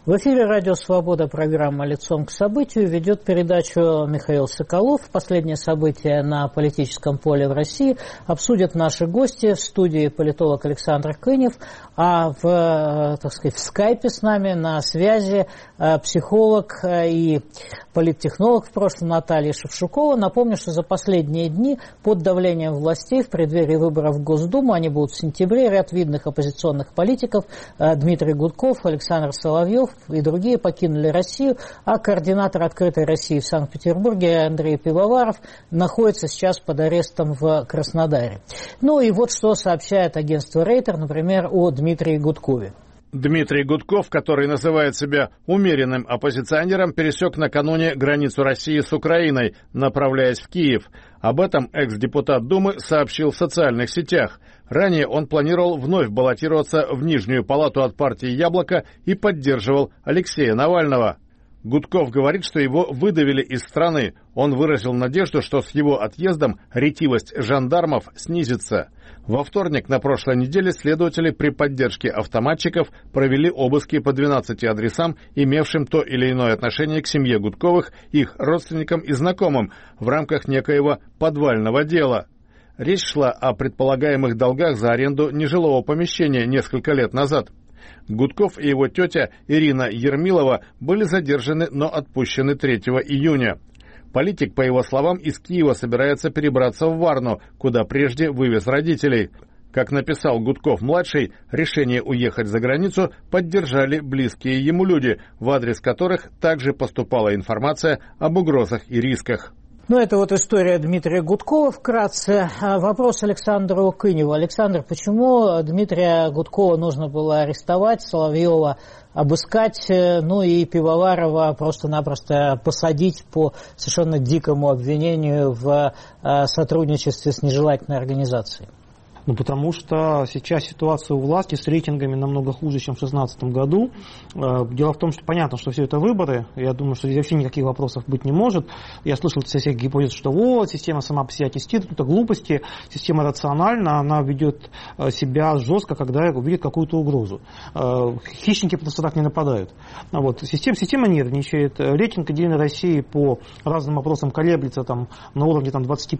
В эфире «Радио Свобода», программа «Лицом к событию». Ведет передачу Михаил Соколов. Последние события на политическом поле в России обсудят наши гости. В студии политолог Александр Кынев, а в скайпе с нами на связи психолог и политтехнолог в прошлом Наталья Шевчукова. Напомню, что за последние дни под давлением властей в преддверии выборов в Госдуму, они будут в сентябре, ряд видных оппозиционных политиков Дмитрий Гудков, Александр Соловьев и другие покинули Россию, а координатор «Открытой России» в Санкт-Петербурге Андрей Пивоваров находится сейчас под арестом в Краснодаре. Ну и вот что сообщает агентство Рейтер, например, о Дмитрии Гудкове. Дмитрий Гудков, который называет себя умеренным оппозиционером, пересек накануне границу России с Украиной, направляясь в Киев. Об этом экс-депутат Думы сообщил в социальных сетях. Ранее он планировал вновь баллотироваться в Нижнюю палату от партии «Яблоко» и поддерживал Алексея Навального. Гудков говорит, что его выдавили из страны. Он выразил надежду, что с его отъездом ретивость жандармов снизится. Во вторник на прошлой неделе следователи при поддержке автоматчиков провели обыски по 12 адресам, имевшим то или иное отношение к семье Гудковых, их родственникам и знакомым в рамках некоего подвального дела. Речь шла о предполагаемых долгах за аренду нежилого помещения несколько лет назад. Гудков и его тетя Ирина Ермилова были задержаны, но отпущены 3 июня. Политик, по его словам, из Киева собирается перебраться в Варну, куда прежде вывез родителей. Как написал Гудков-младший, решение уехать за границу поддержали близкие ему люди, в адрес которых также поступала информация об угрозах и рисках. Ну, это вот история Дмитрия Гудкова вкратце. Вопрос Александру Кыневу. Александр, почему Дмитрия Гудкова нужно было арестовать, Соловьева обыскать, ну и Пивоварова просто-напросто посадить по совершенно дикому обвинению в сотрудничестве с нежелательной организацией? Ну, потому что сейчас ситуация у власти с рейтингами намного хуже, чем в 2016 году. Дело в том, что понятно, что все это выборы. Я думаю, что здесь вообще никаких вопросов быть не может. Я слышал со всех гипотез, что вот, система сама по себе аттестирует. Это глупости. Система рациональна, она ведет себя жестко, когда увидит какую-то угрозу. Хищники просто так не нападают. Вот. Система нервничает. Рейтинг «Единой России» по разным вопросам колеблется на уровне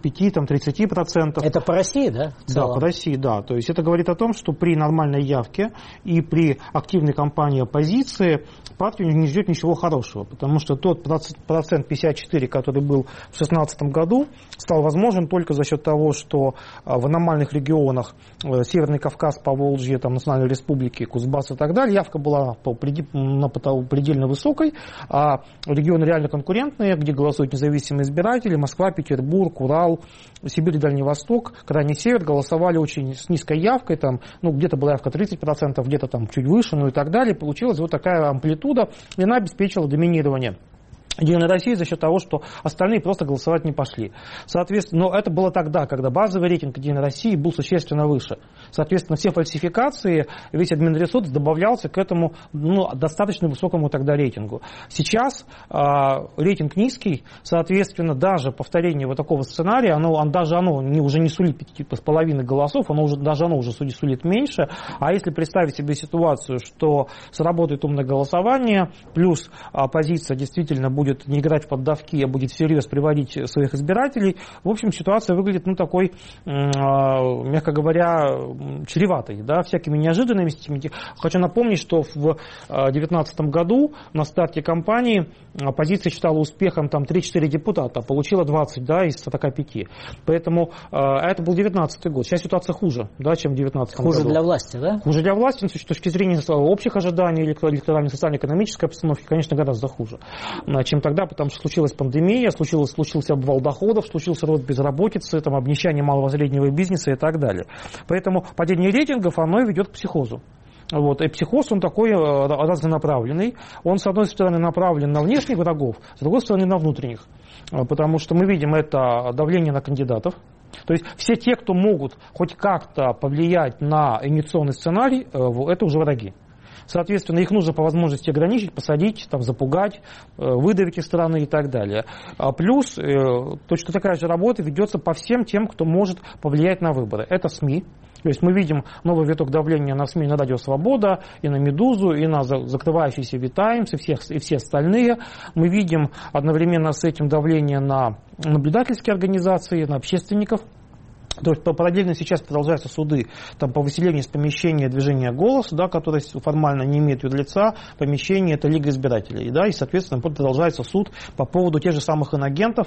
25-30%. Это по России, да? Да, по России. Да, то есть это говорит о том, что при нормальной явке и при активной кампании оппозиции партию не ждет ничего хорошего, потому что тот процент 54, который был в 2016 году, стал возможен только за счет того, что в аномальных регионах Северный Кавказ, Поволжье, Национальной Республики, Кузбасс и так далее, явка была предельно высокой, а регионы реально конкурентные, где голосуют независимые избиратели, Москва, Петербург, Урал, Сибирь и Дальний Восток, Крайний Север, голосовали очень с низкой явкой, где-то была явка 30%, где-то чуть выше, и так далее. Получилась вот такая амплитуда, и она обеспечила доминирование Единой России за счет того, что остальные просто голосовать не пошли. Соответственно, но это было тогда, когда базовый рейтинг Единой России был существенно выше. Соответственно, все фальсификации, весь админресурс добавлялся к этому достаточно высокому тогда рейтингу. Сейчас рейтинг низкий, соответственно, даже повторение вот такого сценария, оно уже не сулит 5,5 голосов, оно уже сулит меньше. А если представить себе ситуацию, что сработает умное голосование, плюс оппозиция действительно будет не играть в поддавки, а будет всерьез приводить своих избирателей, в общем, ситуация выглядит, такой, мягко говоря, чреватой, всякими неожиданностями. Хочу напомнить, что в 2019 году на старте кампании оппозиция считала успехом 3-4 депутата, а получила 20 из 45. Поэтому это был 2019 год. Сейчас ситуация хуже, чем в 2019 году. Хуже для власти, да? Хуже для власти, с точки зрения общих ожиданий электоральной, социально-экономической обстановки, конечно, гораздо хуже, чем тогда, потому что случилась пандемия, случился обвал доходов, случился рост безработицы, обнищание малого и среднего бизнеса и так далее. Поэтому падение рейтингов, оно ведет к психозу. И психоз, он такой разнонаправленный. Он, с одной стороны, направлен на внешних врагов, с другой стороны, на внутренних. Потому что мы видим это давление на кандидатов. То есть все те, кто могут хоть как-то повлиять на имитационный сценарий, это уже враги. Соответственно, их нужно по возможности ограничить, посадить, там, запугать, выдавить из страны и так далее. Плюс точно такая же работа ведется по всем тем, кто может повлиять на выборы. Это СМИ. То есть мы видим новый виток давления на СМИ, на Радио Свобода, и на Медузу, и на закрывающийся Витаймс, и все остальные. Мы видим одновременно с этим давление на наблюдательские организации, на общественников. То есть параллельно сейчас продолжаются суды там, по выселению из помещения движения «Голос», да, которое формально не имеет юрлица, помещение это Лига избирателей. Да, и, соответственно, продолжается суд по поводу тех же самых инагентов.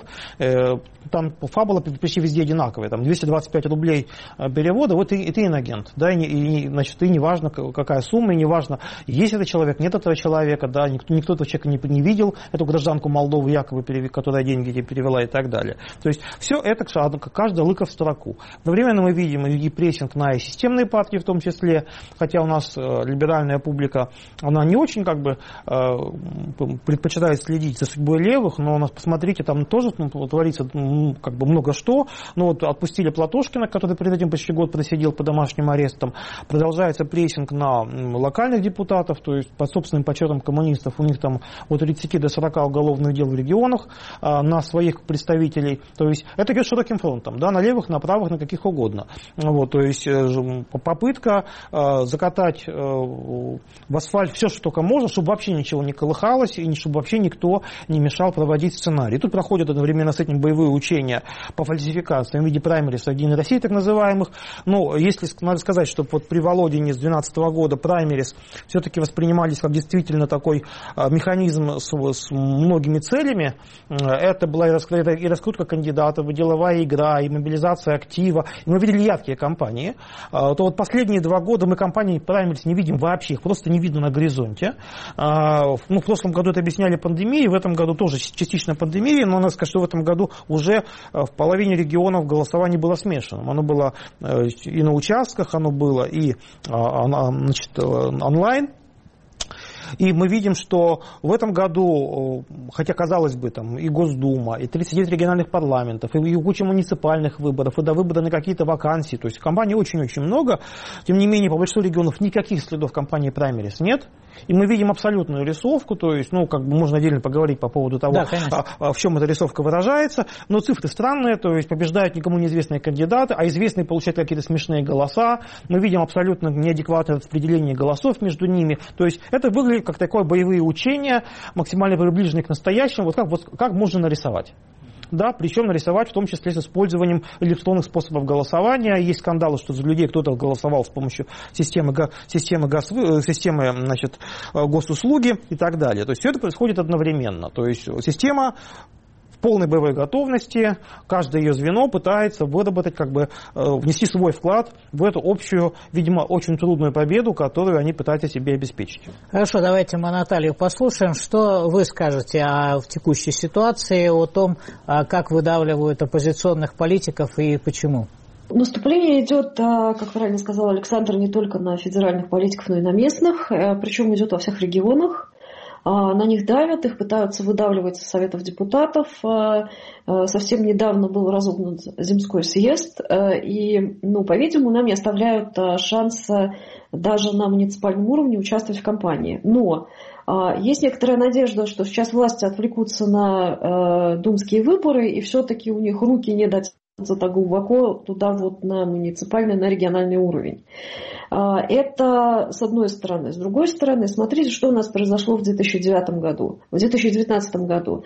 Там фабула почти везде одинаковая. Там 225 рублей перевода, вот и ты инагент. Да, значит, и неважно, какая сумма, и неважно, есть этот человек, нет этого человека, да, никто этого человека не видел, эту гражданку Молдовы якобы, которая деньги тебе перевела и так далее. То есть все это каждый лыка в строку. Одновременно мы видим и прессинг на системные партии в том числе, хотя у нас либеральная публика, она не очень как бы предпочитает следить за судьбой левых, но у нас, посмотрите, там тоже творится как бы много что. Ну вот отпустили Платошкина, который перед этим почти год просидел по домашним арестам. Продолжается прессинг на локальных депутатов, то есть по собственным подсчетам коммунистов у них там от 30 до 40 уголовных дел в регионах на своих представителей. То есть это идет широким фронтом, да, на левых, на правых, на каких угодно. Вот, то есть попытка закатать в асфальт все, что только можно, чтобы вообще ничего не колыхалось и чтобы вообще никто не мешал проводить сценарий. И тут проходят одновременно с этим боевые учения по фальсификациям в виде праймериз Единой России, так называемых. Но если надо сказать, что вот при Володине с 2012 года праймериз все-таки воспринимались как действительно такой механизм с многими целями, это была и раскрутка кандидатов, и деловая игра, и мобилизация активов, и мы видели яркие кампании, то вот последние 2 года мы кампании праймериз не видим вообще, их просто не видно на горизонте. В прошлом году это объясняли пандемией, в этом году тоже частично пандемией, но надо сказать, что в этом году уже в половине регионов голосование было смешанным. Оно было и на участках, оно было и онлайн. И мы видим, что в этом году, хотя, казалось бы, там и Госдума, и 39 региональных парламентов, и куча муниципальных выборов, и до выбора на какие-то вакансии, то есть кампаний очень-очень много, тем не менее, по большинству регионов никаких следов кампании праймериз нет. И мы видим абсолютную рисовку, то есть, как бы можно отдельно поговорить по поводу того, в чем эта рисовка выражается, но цифры странные, то есть побеждают никому неизвестные кандидаты, а известные получают какие-то смешные голоса, мы видим абсолютно неадекватное распределение голосов между ними, то есть это выглядит как такое боевые учения, максимально приближенные к настоящему, как можно нарисовать. Да, причем нарисовать в том числе с использованием электронных способов голосования. Есть скандалы, что за людей кто-то голосовал с помощью системы госуслуги и так далее. То есть все это происходит одновременно. То есть система в полной боевой готовности, каждое ее звено пытается выработать, внести свой вклад в эту общую, видимо, очень трудную победу, которую они пытаются себе обеспечить. Хорошо, давайте мы Наталью послушаем. Что вы скажете в текущей ситуации, о том, как выдавливают оппозиционных политиков и почему? Наступление идет, как правильно сказал Александр, не только на федеральных политиков, но и на местных, причем идет во всех регионах. На них давят, их пытаются выдавливать из советов депутатов. Совсем недавно был разогнан земской съезд, и, по-видимому, нам не оставляют шанса даже на муниципальном уровне участвовать в кампании. Но есть некоторая надежда, что сейчас власти отвлекутся на думские выборы, и все-таки у них руки не дотянутся так глубоко туда на муниципальный, на региональный уровень. Это с одной стороны. С другой стороны, смотрите, что у нас произошло в 2009 году. В 2019 году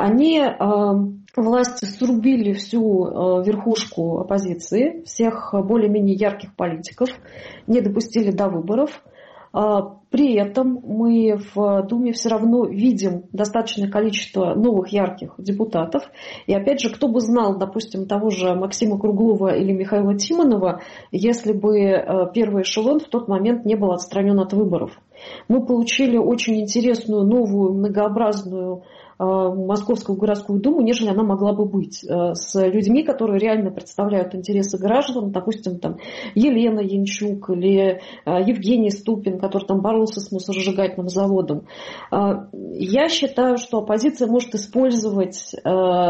власти срубили всю верхушку оппозиции, всех более-менее ярких политиков, не допустили до выборов. При этом мы в Думе все равно видим достаточное количество новых ярких депутатов. И опять же, кто бы знал, допустим, того же Максима Круглова или Михаила Тимонова, если бы первый эшелон в тот момент не был отстранен от выборов. Мы получили очень интересную, новую, многообразную Московскую городскую думу, нежели она могла бы быть, с людьми, которые реально представляют интересы граждан, допустим, Елена Янчук или Евгений Ступин, который боролся с мусоросжигательным заводом. Я считаю, что оппозиция может использовать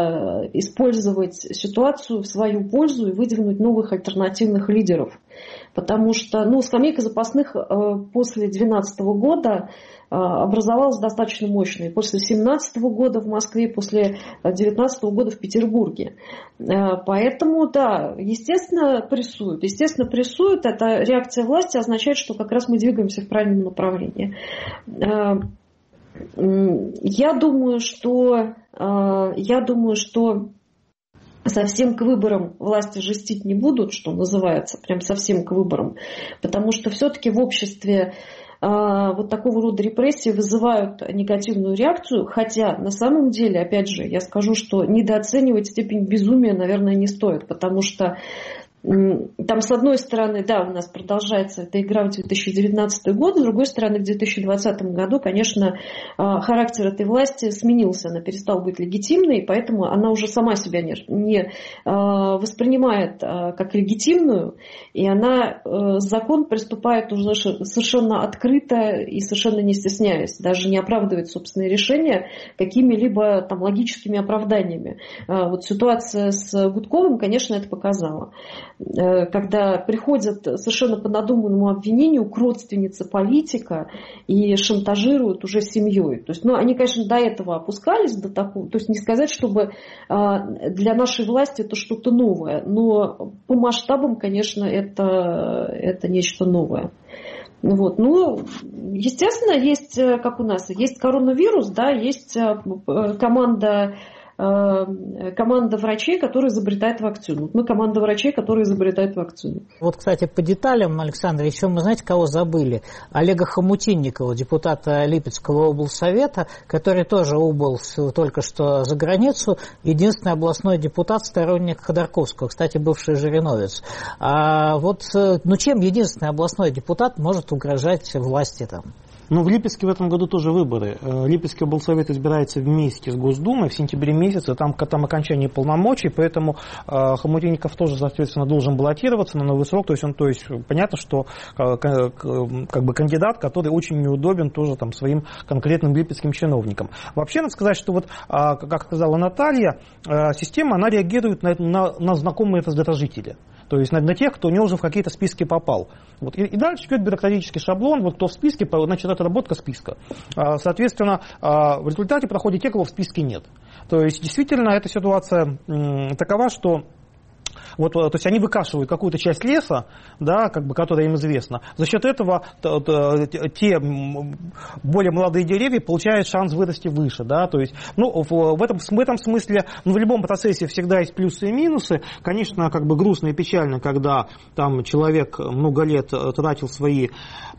ситуацию в свою пользу и выдвинуть новых альтернативных лидеров. Потому что, скамейка запасных после 2012 года образовалась достаточно мощной. После 2017 года в Москве, после 2019 года в Петербурге. Поэтому, да, естественно, прессуют. Естественно, прессуют. Эта реакция власти означает, что как раз мы двигаемся в правильном направлении. Я думаю, что совсем к выборам власти жестить не будут, что называется, прям совсем к выборам, потому что все-таки в обществе вот такого рода репрессии вызывают негативную реакцию, хотя на самом деле, опять же, я скажу, что недооценивать степень безумия, наверное, не стоит, потому что там, с одной стороны, да, у нас продолжается эта игра в 2019 год, с другой стороны, в 2020 году, конечно, характер этой власти сменился, она перестала быть легитимной, поэтому она уже сама себя не воспринимает как легитимную, и она закон приступает уже совершенно открыто и совершенно не стесняясь, даже не оправдывает собственные решения какими-либо там логическими оправданиями. Вот ситуация с Гудковым, конечно, это показала. Когда приходят совершенно по надуманному обвинению к родственнице политика и шантажируют уже семьей. То есть, они, конечно, до этого опускались, до такого, то есть не сказать, чтобы для нашей власти это что-то новое, но по масштабам, конечно, это нечто новое. Вот. Естественно, есть, как у нас, есть коронавирус, да, есть команда врачей, которые изобретают вакцину. Мы команда врачей, которые изобретают вакцину. Вот, кстати, по деталям, Александр, еще мы, знаете, кого забыли? Олега Хомутинникова, депутата Липецкого облсовета, который тоже убыл только что за границу. Единственный областной депутат, сторонник Ходорковского, кстати, бывший жириновец. Чем единственный областной депутат может угрожать власти там? В Липецке в этом году тоже выборы. Липецкий облсовет избирается вместе с Госдумой в сентябре месяце, там окончание полномочий, поэтому Хомутинников тоже, соответственно, должен баллотироваться на новый срок. То есть понятно, что как бы кандидат, который очень неудобен тоже там своим конкретным липецким чиновникам. Вообще, надо сказать, что как сказала Наталья, система, она реагирует на знакомые раздражители. То есть на тех, кто у него уже в какие-то списки попал. И дальше идет бюрократический шаблон, кто в списке, значит, это отработка списка. Соответственно, в результате проходят те, кого в списке нет. То есть действительно эта ситуация такова, что то есть они выкашивают какую-то часть леса, да, которая им известна. За счет этого те более молодые деревья получают шанс вырасти выше. Да, то есть, в этом смысле в любом процессе всегда есть плюсы и минусы. Конечно, грустно и печально, когда там человек много лет тратил свои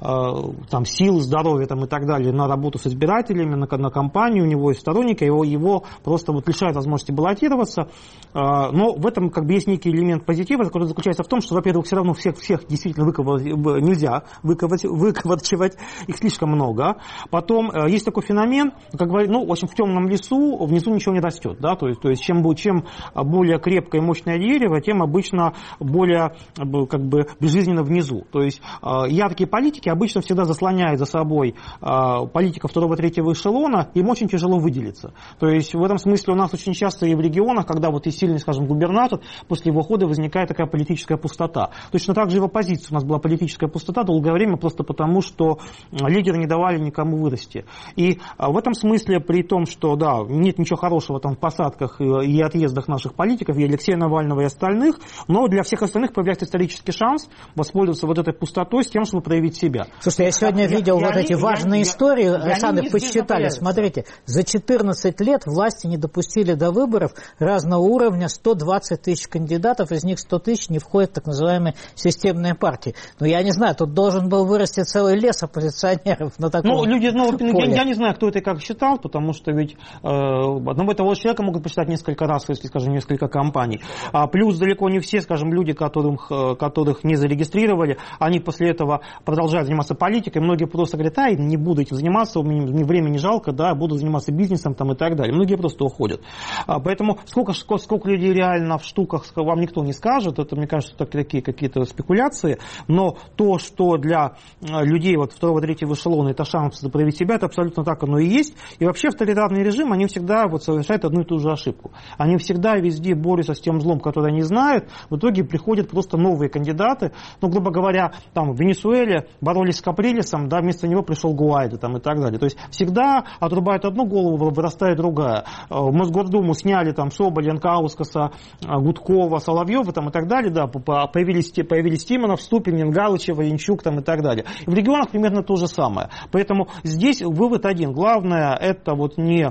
силы, здоровье и так далее на работу с избирателями, на кампанию, у него есть сторонники, его просто лишают возможности баллотироваться. Но в этом есть некий элемент позитива, который заключается в том, что, во-первых, все равно всех действительно нельзя выкорчевать, их слишком много. Потом есть такой феномен, в общем, в темном лесу внизу ничего не растет. Да? То есть чем более крепкое и мощное дерево, тем обычно более безжизненно внизу. То есть яркие политики обычно всегда заслоняют за собой политиков второго-третьего эшелона, им очень тяжело выделиться. То есть в этом смысле у нас очень часто и в регионах, когда есть сильный, губернатор, после его хода возникает такая политическая пустота. Точно так же и в оппозиции у нас была политическая пустота долгое время просто потому, что лидеры не давали никому вырасти. И в этом смысле, при том, что нет ничего хорошего в посадках и отъездах наших политиков, и Алексея Навального, и остальных, но для всех остальных появляется исторический шанс воспользоваться этой пустотой с тем, чтобы проявить себя. Слушайте, я сегодня видел эти важные истории, Александр, посчитали, смотрите, за 14 лет власти не допустили до выборов разного уровня 120 тысяч кандидатов, из них 100 тысяч не входят в так называемые системные партии. Я не знаю, тут должен был вырасти целый лес оппозиционеров на таком поле. Я не знаю, кто это и как считал, потому что ведь одного того человека могут посчитать несколько раз, если, несколько компаний. Плюс далеко не все, люди, которых не зарегистрировали, они после этого продолжают заниматься политикой. Многие просто говорят, не буду этим заниматься, мне времени жалко, буду заниматься бизнесом и так далее. Многие просто уходят. Поэтому сколько людей реально в штуках, вам не никто не скажет, это, мне кажется, такие какие-то спекуляции, но то, что для людей вот второго, третьего эшелона это шанс проявить себя, это абсолютно так оно и есть. И вообще авторитарный режим, они всегда вот совершают одну и ту же ошибку. Они всегда везде борются с тем злом, который они знают, в итоге приходят просто новые кандидаты, ну, грубо говоря, там в Венесуэле боролись с Каприлесом, да, вместо него пришел Гуайдо там, и так далее. То есть всегда отрубают одну голову, вырастает другая. В Мосгордуму сняли там Соболя, Янкаускаса, Гудкова, Соловьева там, и так далее, да, появились Тимонов, Ступин, Галычева, Янчук там, и так далее. И в регионах примерно то же самое. Поэтому здесь вывод один. Главное это вот не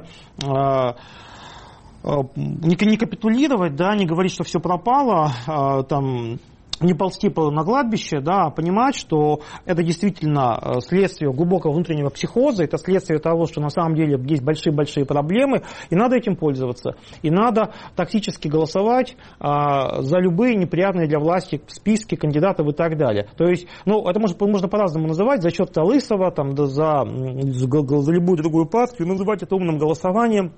капитулировать, да, не говорить, что все пропало, там, не ползти на кладбище, да, а понимать, что это действительно следствие глубокого внутреннего психоза, это следствие того, что на самом деле есть большие-большие проблемы, и надо этим пользоваться. И надо тактически голосовать за любые неприятные для власти списки кандидатов и так далее. То есть, ну, это можно по-разному называть, за счет Лысого, там, да, за любую другую партию, называть это умным голосованием.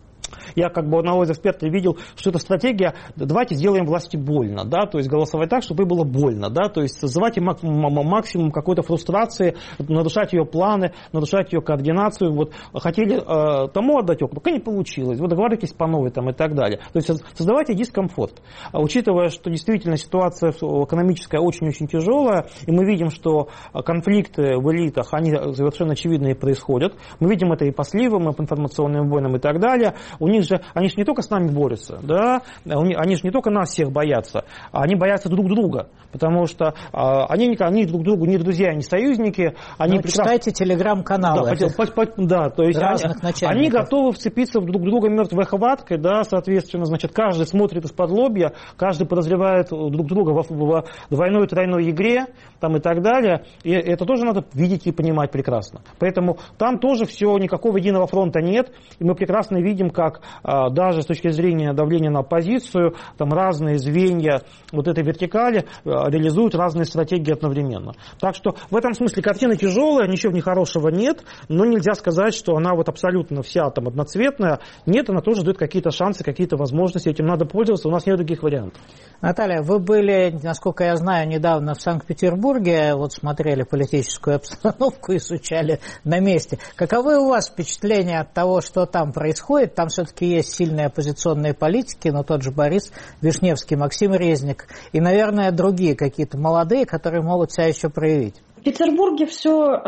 Я как бы одного из экспертов видел, что это стратегия, давайте сделаем власти больно, да, то есть голосовать так, чтобы ей было больно, да, то есть создавать максимум какой-то фрустрации, нарушать ее планы, нарушать ее координацию, вот, хотели тому отдать окна, пока не получилось, вот договаривайтесь по новой там и так далее, то есть создавайте дискомфорт, учитывая, что действительно ситуация экономическая очень-очень тяжелая, и мы видим, что конфликты в элитах, они совершенно очевидно и происходят, мы видим это и по сливам, и по информационным войнам и так далее. Они же не только с нами борются, да? Они же не только нас всех боятся, они боятся друг друга, потому что они друг другу не друзья, не союзники. Они читайте телеграм-каналы. Да, то есть они готовы вцепиться друг в друга мертвой хваткой, да, соответственно, значит, каждый смотрит из-под лобья, каждый подозревает друг друга в двойной, тройной игре там, и так далее, и это тоже надо видеть и понимать прекрасно. Поэтому там тоже все, никакого единого фронта нет, и мы прекрасно видим, как даже с точки зрения давления на оппозицию, там разные звенья вот этой вертикали реализуют разные стратегии одновременно. Так что в этом смысле картина тяжелая, ничего в ней хорошего нет, но нельзя сказать, что она вот абсолютно вся там одноцветная. Нет, она тоже дает какие-то шансы, какие-то возможности, этим надо пользоваться, у нас нет других вариантов. Наталья, вы были, насколько я знаю, недавно в Санкт-Петербурге, вот смотрели политическую обстановку, изучали на месте. Каковы у вас впечатления от того, что там происходит? Там все-таки есть сильные оппозиционные политики, но тот же Борис Вишневский, Максим Резник и, наверное, другие какие-то молодые, которые могут себя еще проявить. В Петербурге все,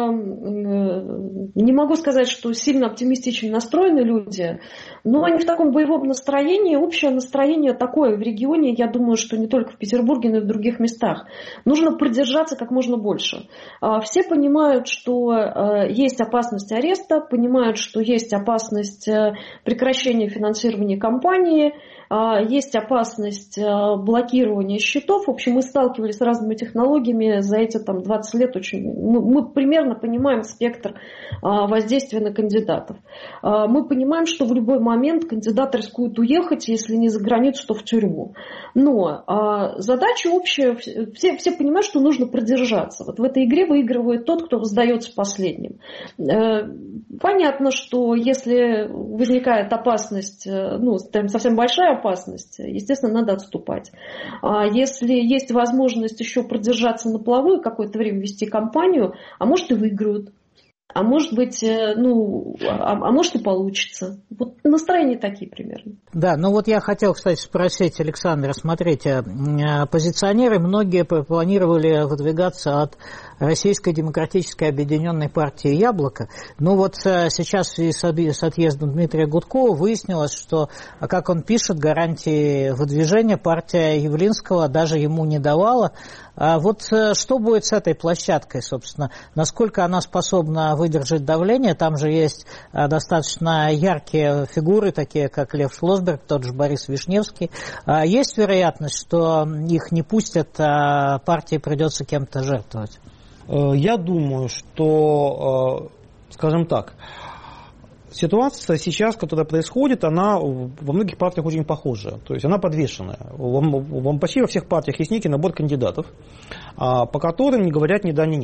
не могу сказать, что сильно оптимистично настроены люди, но они в таком боевом настроении, общее настроение такое в регионе, я думаю, что не только в Петербурге, но и в других местах. Нужно продержаться как можно больше. Все понимают, что есть опасность ареста, понимают, что есть опасность прекращения финансирования кампании, есть опасность блокирования счетов. В общем, мы сталкивались с разными технологиями за эти 20 лет. Мы примерно понимаем спектр воздействия на кандидатов. Мы понимаем, что в любой момент кандидат рискует уехать, если не за границу, то в тюрьму. Но задача общая, все понимают, что нужно продержаться. Вот в этой игре выигрывает тот, кто сдается последним. Понятно, что если возникает опасность, совсем большая опасность, естественно, надо отступать. Если есть возможность еще продержаться на плаву и какое-то время вести кампанию, а может и выиграют. А может быть, может и получится. Вот настроения такие примерно. Да, вот я хотел, кстати, спросить Александра, смотрите, оппозиционеры многие планировали выдвигаться от Российской демократической объединенной партии «Яблоко». Сейчас с отъездом Дмитрия Гудкова выяснилось, что, как он пишет, гарантии выдвижения партия Явлинского даже ему не давала. Что будет с этой площадкой, собственно? Насколько она способна выдержать давление? Там же есть достаточно яркие фигуры, такие как Лев Шлосберг, тот же Борис Вишневский. Есть вероятность, что их не пустят, а партии придется кем-то жертвовать? Я думаю, что, скажем так, ситуация сейчас, которая происходит, она во многих партиях очень похожа. То есть она подвешенная. Почти во всех партиях есть некий набор кандидатов, по которым не говорят ни да, ни нет.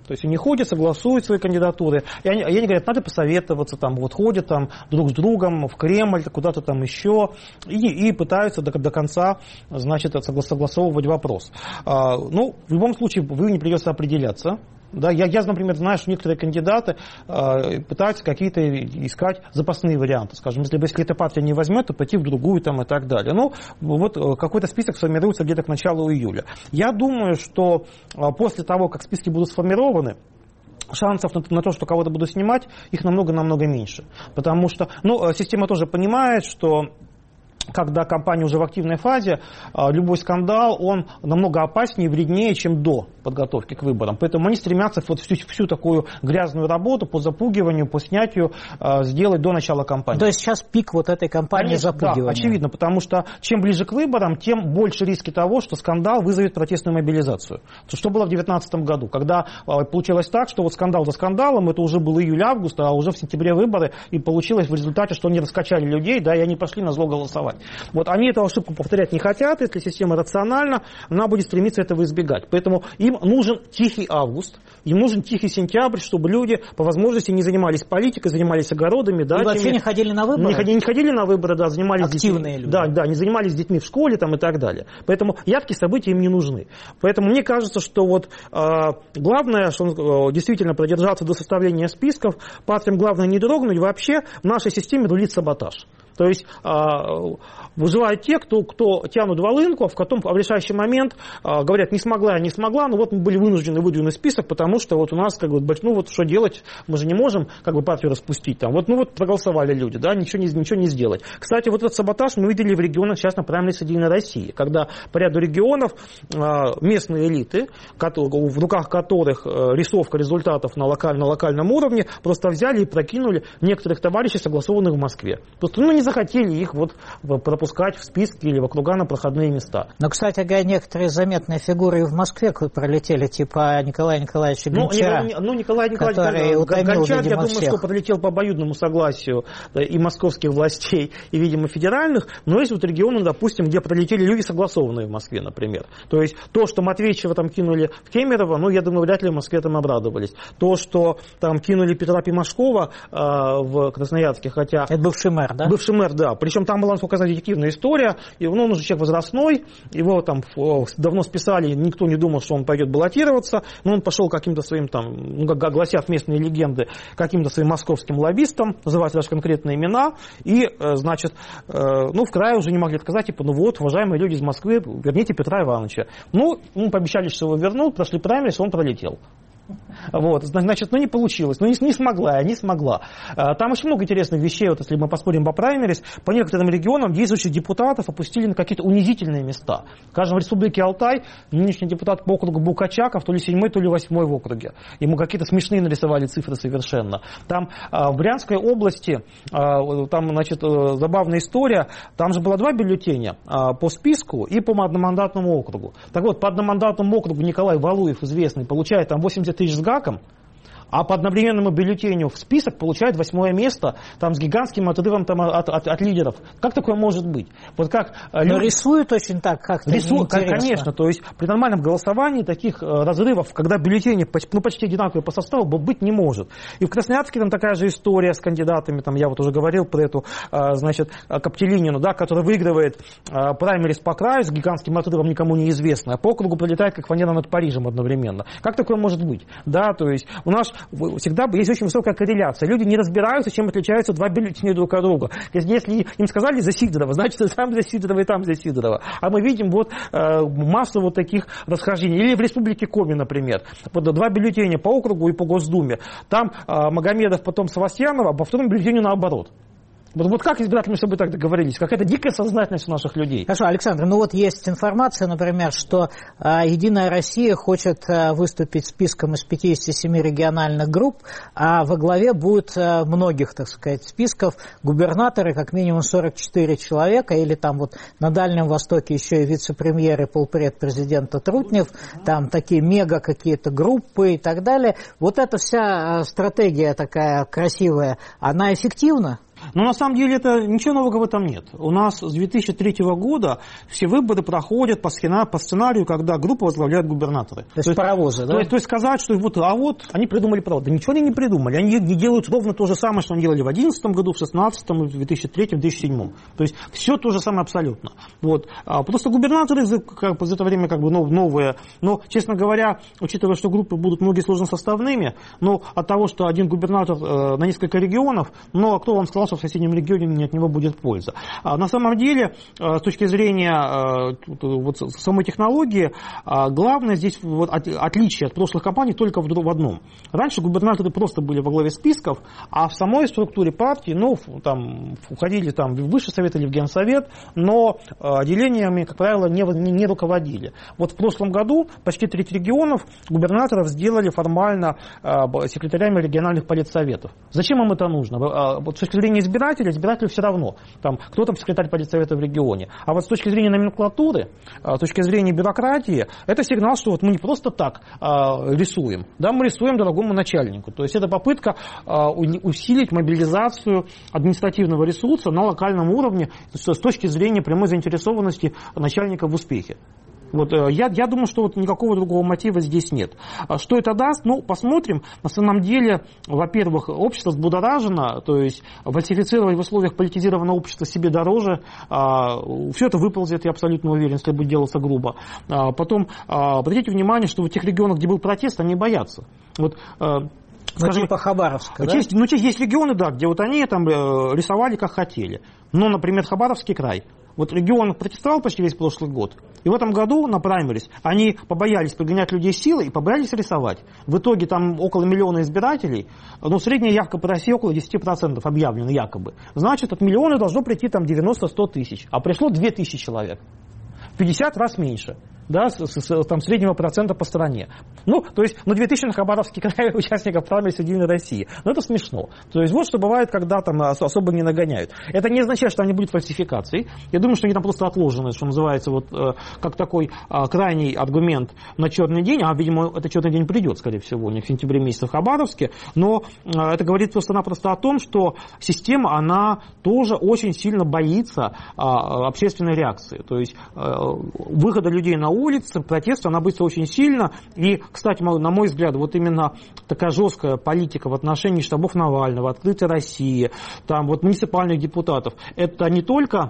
То есть они ходят, согласуют свои кандидатуры, и они говорят, надо посоветоваться, там, вот ходят там, друг с другом в Кремль, куда-то там еще, и пытаются до конца, значит, согласовывать вопрос. Ну, в любом случае, в июне придется определяться. Да, я, например, знаю, что некоторые кандидаты пытаются какие-то искать запасные варианты. Скажем, если эта партия не возьмет, то пойти в другую там, и так далее. Ну, вот какой-то список сформируется где-то к началу июля. Я думаю, что после того, как списки будут сформированы, шансов на то, что кого-то будут снимать, их намного-намного меньше. Потому что, система тоже понимает, что когда компания уже в активной фазе, любой скандал, он намного опаснее и вреднее, чем до подготовки к выборам. Поэтому они стремятся вот всю такую грязную работу по запугиванию, по снятию сделать до начала кампании. То есть сейчас пик вот этой кампании запугивания. Да, очевидно, потому что чем ближе к выборам, тем больше риски того, что скандал вызовет протестную мобилизацию. Что было в 2019 году, когда получилось так, что вот скандал за скандалом, это уже был июль-август, а уже в сентябре выборы, и получилось в результате, что они раскачали людей, да, и они пошли на зло голосовать. Вот они эту ошибку повторять не хотят, если система рациональна, она будет стремиться этого избегать. Поэтому им нужен тихий август, им нужен тихий сентябрь, чтобы люди по возможности не занимались политикой, занимались огородами. Да, и вообще не ходили на выборы? Не ходили на выборы, да, занимались активные детьми, люди. Да, не занимались детьми в школе там, и так далее. Поэтому яркие события им не нужны. Поэтому мне кажется, что вот главное, что действительно продержаться до составления списков, партиям главное не дрогнуть, вообще в нашей системе рулит саботаж. То есть выживают те, кто тянут волынку, а в решающий момент говорят, не смогла, но вот мы были вынуждены выдвинуть список, потому что вот у нас, как бы, вот что делать, мы же не можем, как бы, партию распустить там. Вот проголосовали люди, да, ничего не сделать. Кстати, вот этот саботаж мы видели в регионах, сейчас на праймериз «Единой России», когда по ряду регионов местные элиты, в руках которых рисовка результатов на локальном уровне, просто взяли и прокинули некоторых товарищей, согласованных в Москве. Просто, не захотели их вот пропускать в списки или в округа на проходные места. Но, кстати говоря, некоторые заметные фигуры и в Москве пролетели, типа Николая Николаевича Гончара. Николай Николаевич Гончар, я думаю, что пролетел по обоюдному согласию и московских властей, и, видимо, федеральных, но есть вот регионы, допустим, где пролетели люди, согласованные в Москве, например. То есть то, что Матвеичева там кинули в Кемерово, я думаю, вряд ли в Москве там обрадовались. То, что там кинули Петра Пимашкова в Красноярске, хотя... Это бывший мэр, да? Бывший мэр, да. Причем там была, насколько я знаю, детективная история. И он уже человек возрастной, его там давно списали, никто не думал, что он пойдет баллотироваться. Но он пошел каким-то своим, там, как гласят местные легенды, каким-то своим московским лоббистом, называются даже конкретные имена. И, значит, в крае уже не могли отказать, типа, уважаемые люди из Москвы, верните Петра Ивановича. Ему пообещали, что его вернут, прошли праймериз, он пролетел. Вот, значит, не получилось, не смогла. Там очень много интересных вещей, вот если мы поспорим по праймерис, по некоторым регионам действующих депутатов опустили на какие-то унизительные места. Скажем, в Республике Алтай нынешний депутат по округу Букачаков, то ли 7-й, то ли 8-й в округе. Ему какие-то смешные нарисовали цифры совершенно. Там в Брянской области, там, значит, забавная история, там же было 2 бюллетеня по списку и по одномандатному округу. Так вот, по одномандатному округу Николай Валуев, известный, получает там 80 тысяч с гаком, а по одновременному бюллетеню в список получает 8-е место, там с гигантским отрывом там, от лидеров. Как такое может быть? Вот как, но рисуют очень так, как-то конечно, то есть при нормальном голосовании таких разрывов, когда бюллетени почти одинаковые по составу, быть не может. И в Красноярске там такая же история с кандидатами, там я вот уже говорил про эту, значит, Коптелинину, да, которая выигрывает праймерис по краю с гигантским отрывом, никому неизвестно, а по округу пролетает как фанера над Парижем одновременно. Как такое может быть? Да, то есть у нас всегда есть очень высокая корреляция. Люди не разбираются, чем отличаются 2 бюллетеня друг от друга. Если им сказали за Сидорова, значит, там за Сидорова и там за Сидорова. А мы видим вот массу вот таких расхождений. Или в Республике Коми, например. 2 бюллетеня по округу и по Госдуме. Там Магомедов, потом Савастьянова, а во втором бюллетене наоборот. Вот как избиратели между собой так договорились? Какая-то дикая сознательность у наших людей. Хорошо, Александр, вот есть информация, например, что «Единая Россия» хочет выступить списком из 57 региональных групп, а во главе будет многих, так сказать, списков губернаторы, как минимум 44 человека, или там вот на Дальнем Востоке еще и вице-премьер и полпред президента Трутнев, там такие мега какие-то группы и так далее. Вот эта вся стратегия такая красивая, она эффективна? Но на самом деле ничего нового в этом нет. У нас с 2003 года все выборы проходят по сценарию, когда группу возглавляют губернаторы. То есть паровозы, да? То есть сказать, что вот они придумали право. Да ничего они не придумали. Они не делают ровно то же самое, что они делали в 2011 году, в 2016, в 2003, в 2007. То есть все то же самое абсолютно. Вот. Просто губернаторы за это время новые. Но, честно говоря, учитывая, что группы будут многие сложносоставными, но от того, что один губернатор на несколько регионов, но кто вам сказал, что в соседнем регионе от него будет польза. На самом деле, с точки зрения самой технологии, главное здесь отличие от прошлых кампаний только в одном. Раньше губернаторы просто были во главе списков, а в самой структуре партии, уходили в Высший совет или в Генсовет, но отделениями, как правило, не руководили. Вот в прошлом году почти треть регионов губернаторов сделали формально секретарями региональных политсоветов. Зачем им это нужно? С точки зрения избирателю все равно, кто там секретарь политсовета в регионе. А вот с точки зрения номенклатуры, с точки зрения бюрократии, это сигнал, что мы не просто так рисуем, мы рисуем дорогому начальнику. То есть это попытка усилить мобилизацию административного ресурса на локальном уровне с точки зрения прямой заинтересованности начальника в успехе. Я думаю, что никакого другого мотива здесь нет. Что это даст? Посмотрим. На самом деле, во-первых, общество взбудоражено, то есть фальсифицировать в условиях политизированного общества себе дороже. Все это выползет, я абсолютно уверен, если будет делаться грубо. Потом, обратите внимание, что в тех регионах, где был протест, они боятся. Скажем, типа Хабаровска, да? Есть регионы, где они рисовали как хотели. Но, например, Хабаровский край. Регион протестовал почти весь прошлый год. И в этом году на праймерис они побоялись прогонять людей силой и побоялись рисовать. В итоге там около миллиона избирателей, средняя явка по России около 10% объявлена якобы. Значит, от миллиона должно прийти 90-100 тысяч. А пришло 2000 человек. В 50 раз меньше. Среднего процента по стране. 2000 на Хабаровский край участников праймериса Единой России. Это смешно. То есть что бывает, когда особо не нагоняют. Это не означает, что они будут фальсификацией. Я думаю, что они просто отложены, что называется, как такой крайний аргумент на черный день. Видимо, этот черный день придет, скорее всего, не в сентябре месяце в Хабаровске. Но это говорит просто-напросто о том, что система, она тоже очень сильно боится общественной реакции. То есть выхода людей на улице, протест, она боится очень сильно. И, кстати, на мой взгляд, именно такая жесткая политика в отношении штабов Навального, Открытой России, муниципальных депутатов, это не только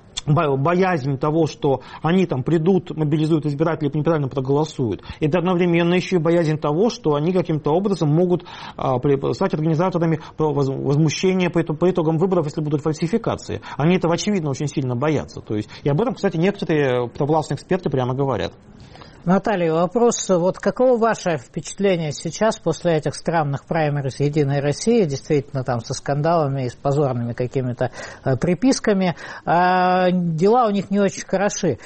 боязнь того, что они придут, мобилизуют избирателей и неправильно проголосуют. Это одновременно еще и боязнь того, что они каким-то образом могут стать организаторами возмущения по итогам выборов, если будут фальсификации. Они этого, очевидно, очень сильно боятся. И об этом, кстати, некоторые провластные эксперты прямо говорят. Наталья, вопрос, каково ваше впечатление сейчас после этих странных праймерис Единой России, действительно со скандалами и с позорными какими-то приписками, дела у них не очень хороши.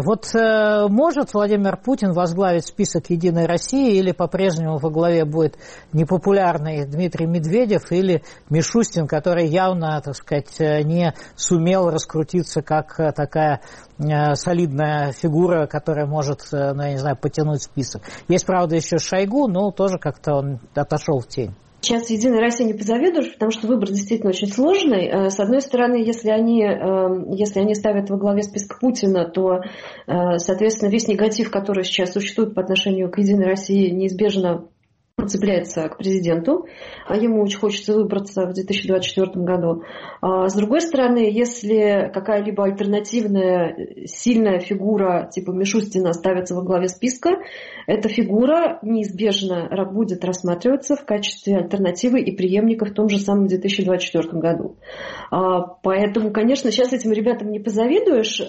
Может Владимир Путин возглавить список Единой России или по-прежнему во главе будет непопулярный Дмитрий Медведев или Мишустин, который явно, не сумел раскрутиться как такая солидная фигура, которая может, потянуть список. Есть, правда, еще Шойгу, но тоже как-то он отошел в тень. Сейчас Единой России не позавидуешь, потому что выбор действительно очень сложный. С одной стороны, если они ставят во главе списка Путина, то, соответственно, весь негатив, который сейчас существует по отношению к Единой России, неизбежно цепляется к президенту, а ему очень хочется выбраться в 2024 году. С другой стороны, если какая-либо альтернативная сильная фигура типа Мишустина ставится во главе списка, эта фигура неизбежно будет рассматриваться в качестве альтернативы и преемника в том же самом 2024 году. Поэтому, конечно, сейчас этим ребятам не позавидуешь.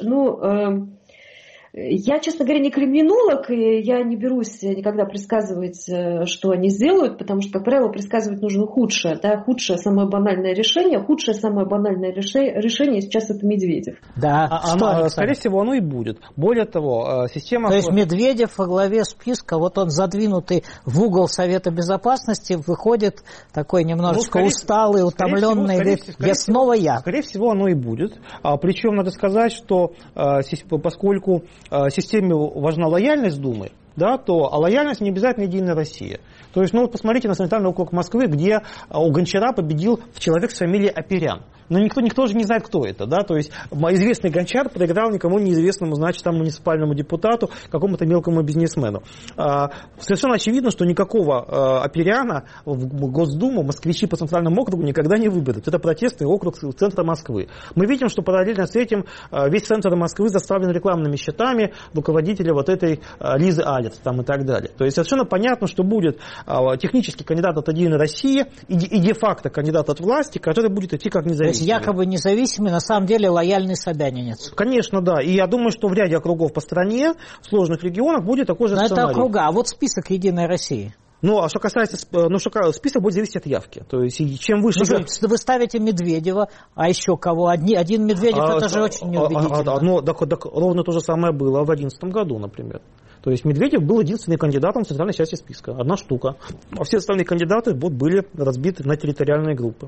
Я, честно говоря, не криминолог, и я не берусь никогда предсказывать, что они сделают, потому что, как правило, предсказывать нужно худшее. Худшее самое банальное решение. Худшее самое банальное решение сейчас это Медведев. Да, скорее всего, оно и будет. Более того, система... То есть Медведев во главе списка, он задвинутый в угол Совета Безопасности, выходит такой немножечко усталый, утомленный, говорит, снова я. Скорее всего, оно и будет. Причем надо сказать, что поскольку системе важна лояльность Думы, то лояльность не обязательно Единая Россия. То есть, посмотрите на санитарный округ Москвы, где у Гончара победил человек с фамилией Аперян. но никто же не знает, кто это, да, то есть известный Гончар проиграл никому неизвестному, значит, там муниципальному депутату, какому-то мелкому бизнесмену. Совершенно очевидно, что никакого Аперяна в Госдуму москвичи по Центральному округу никогда не выберут. Это протестный округ центра Москвы. Мы видим, что параллельно с этим весь центр Москвы заставлен рекламными счетами руководителя вот этой Лизы Алец там и так далее. То есть совершенно понятно, что будет технический кандидат от «Единой России» и де-факто кандидат от власти, который будет идти как независимый. То есть якобы независимый, на самом деле лояльный собянинец. Конечно, да. И я думаю, что в ряде округов по стране, в сложных регионах будет такой же сценарий. Но это округа, а вот список «Единой России». Ну, а что касается, список будет зависеть от явки. То есть, чем выше... Вы ставите Медведева, а еще кого? Один Медведев, это же очень неубедительно. Так ровно то же самое было в 2011 году, например. То есть Медведев был единственным кандидатом в центральной части списка. Одна штука. А все остальные кандидаты были разбиты на территориальные группы.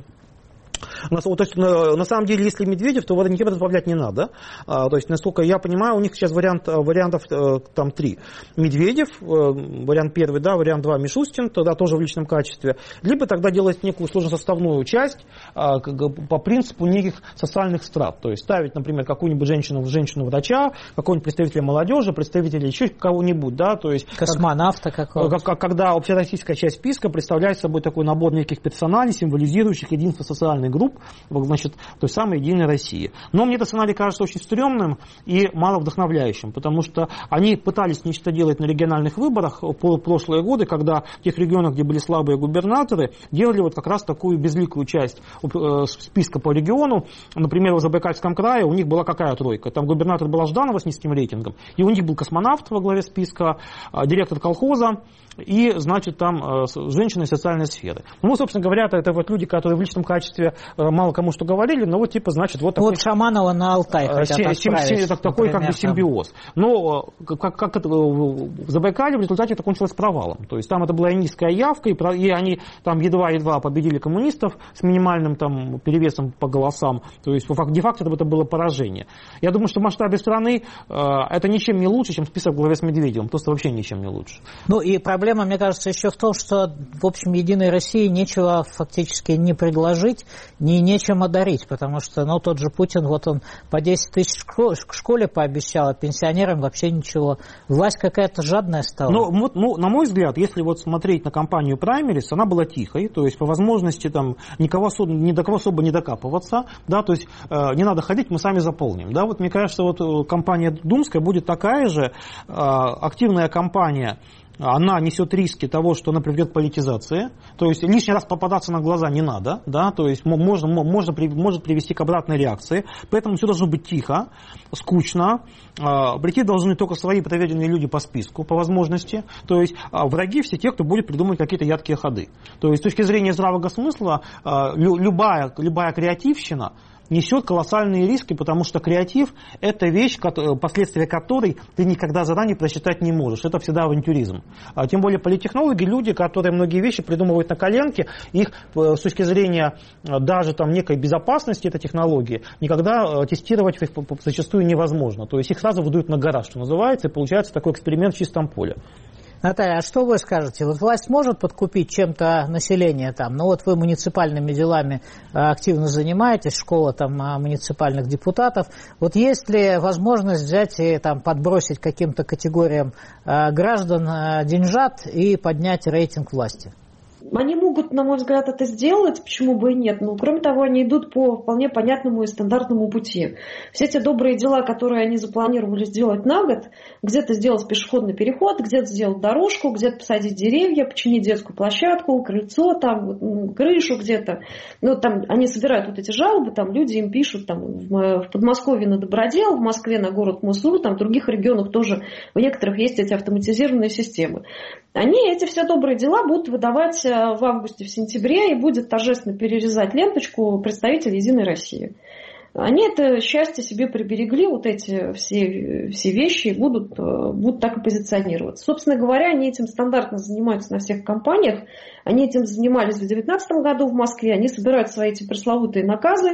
То есть, на самом деле, если Медведев, то никем разбавлять не надо. То есть, насколько я понимаю, у них сейчас вариантов там 3. Медведев, вариант 1, да, вариант 2 Мишустин, тогда тоже в личном качестве. Либо тогда делать некую сложносоставную часть по принципу неких социальных страт. То есть ставить, например, какую-нибудь женщину-врача, какого-нибудь представителя молодежи, представителя еще кого-нибудь, да, то есть... Космонавта какого-то. Когда общероссийская часть списка представляет собой такой набор неких персоналей, символизирующих единство социальных групп, значит, той самой «Единой России». Но мне этот сценарий кажется очень стрёмным и мало вдохновляющим, потому что они пытались нечто делать на региональных выборах в прошлые годы, когда в тех регионах, где были слабые губернаторы, делали вот как раз такую безликую часть списка по региону. Например, в Забайкальском крае у них была какая тройка? Там губернатор была Жданова с низким рейтингом, и у них был космонавт во главе списка, директор колхоза, и, значит, там женщины из социальной сферы. Ну, собственно говоря, это вот люди, которые в личном качестве мало кому что говорили, но вот типа, значит, вот такой... Вот Шаманова на Алтай хотят отправить, такой как бы симбиоз. Но как это, в Забайкалье в результате это кончилось провалом. То есть там это была и низкая явка, и они там едва-едва победили коммунистов с минимальным там перевесом по голосам. То есть де-факто это было поражение. Я думаю, что в масштабе страны это ничем не лучше, чем список в главе с Медведевым. Просто вообще ничем не лучше. Ну и проблема, мне кажется, еще в том, что, в общем, «Единой России» нечего фактически не предложить, нечем одарить, потому что, ну, тот же Путин, вот он по 10 тысяч к школе пообещал, а пенсионерам вообще ничего. Власть какая-то жадная стала. Ну, на мой взгляд, если вот смотреть на кампанию праймерис, она была тихой, то есть по возможности там ни до кого особо не докапываться, да, то есть не надо ходить, мы сами заполним, да, вот мне кажется, вот кампания думская будет такая же, активная кампания. Она несет риски того, что она приведет к политизации. То есть лишний раз попадаться на глаза не надо, да, то есть может привести к обратной реакции. Поэтому все должно быть тихо, скучно. Прийти должны только свои проверенные люди по списку, по возможности. То есть враги все те, кто будет придумывать какие-то яркие ходы. То есть с точки зрения здравого смысла любая креативщина несет колоссальные риски, потому что креатив – это вещь, последствия которой ты никогда заранее просчитать не можешь. Это всегда авантюризм. Тем более политтехнологи – люди, которые многие вещи придумывают на коленке. Их с точки зрения даже там некой безопасности этой технологии никогда тестировать зачастую невозможно. То есть их сразу выдают на гора, что называется, и получается такой эксперимент в чистом поле. Наталья, а что вы скажете? Вот власть может подкупить чем-то население там? Ну вот вы муниципальными делами активно занимаетесь, школа там муниципальных депутатов. Вот есть ли возможность взять и там подбросить каким-то категориям граждан деньжат и поднять рейтинг власти? Они могут, на мой взгляд, это сделать, почему бы и нет. Но, кроме того, они идут по вполне понятному и стандартному пути. Все те добрые дела, которые они запланировали сделать на год, где-то сделать пешеходный переход, где-то сделать дорожку, где-то посадить деревья, починить детскую площадку, крыльцо, там, крышу где-то. Ну, там они собирают вот эти жалобы, там люди им пишут там, в Подмосковье на Добродел, в Москве на город Мусу, там в других регионах тоже в некоторых есть эти автоматизированные системы. Они эти все добрые дела будут выдавать в августе, в сентябре, и будет торжественно перерезать ленточку представителей «Единой России». Они это счастье себе приберегли, вот эти все вещи, и будут так и позиционироваться. Собственно говоря, они этим стандартно занимаются на всех кампаниях. Они этим занимались в 2019 году в Москве. Они собирают свои эти пресловутые наказы.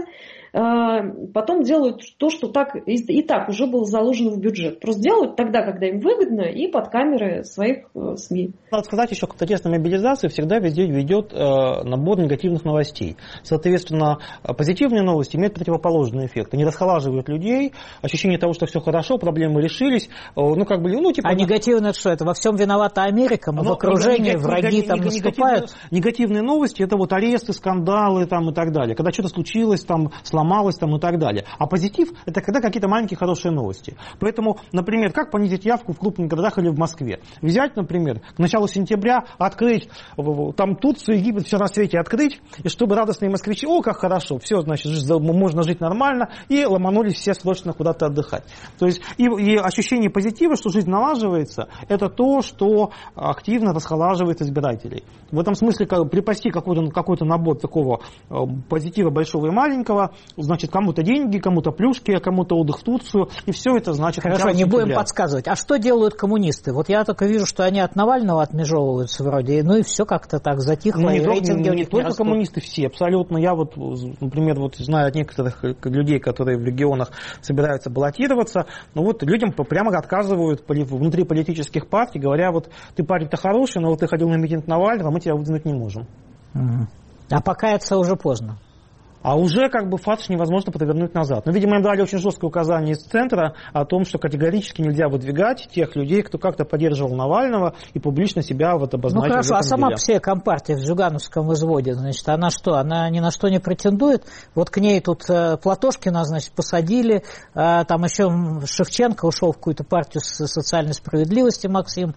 потом делают то, что и так уже было заложено в бюджет. Просто делают тогда, когда им выгодно, и под камеры своих СМИ. Надо сказать еще, к протестной мобилизации всегда везде ведет набор негативных новостей. Соответственно, позитивные новости имеют противоположный эффект. Они расхолаживают людей, ощущение того, что все хорошо, проблемы решились. А негативное что? Это во всем виновата Америка? Мы в окружении, враги там наступают? Негативные новости – это вот аресты, скандалы там, и так далее. Когда что-то случилось, там, сломалось там, и так далее. А позитив – это когда какие-то маленькие хорошие новости. Поэтому, например, как понизить явку в крупных городах или в Москве? Взять, например, к началу сентября открыть, там Турцию, Египет, все на свете открыть, и чтобы радостные москвичи, как хорошо, все, значит, можно жить нормально, и ломанулись все срочно куда-то отдыхать. То есть и ощущение позитива, что жизнь налаживается, это то, что активно расхолаживает избирателей. В этом смысле припасти какой-то набор такого позитива большого и маленького, значит, кому-то деньги, кому-то плюшки, кому-то отдых в Турцию, и все это значит... Хорошо, не будем подсказывать. А что делают коммунисты? Вот я только вижу, что они от Навального отмежевываются вроде, и все как-то так затихло, и рейтинги у них не только коммунисты, все абсолютно. Я например, знаю от некоторых людей, которые в регионах собираются баллотироваться, людям прямо отказывают внутри политических партий, говоря, ты парень-то хороший, но ты ходил на митинг Навального, мы тебя выдвинуть не можем. А покаяться уже поздно. А уже фарш невозможно повернуть назад. Видимо, им дали очень жесткое указание из центра о том, что категорически нельзя выдвигать тех людей, кто как-то поддерживал Навального и публично себя обозначил. Хорошо, а сама все компартия в Зюгановском изводе, значит, она что? Она ни на что не претендует? Вот к ней тут Платошкина, значит, посадили, там еще Шевченко ушел в какую-то партию социальной справедливости, Максим.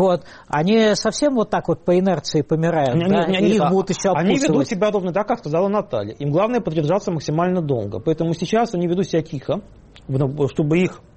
Они совсем так по инерции помирают, их будут еще опутывать. Они ведут себя ровно так, как сказала Наталья. Им главное продержаться максимально долго. Поэтому сейчас они ведут себя тихо, чтобы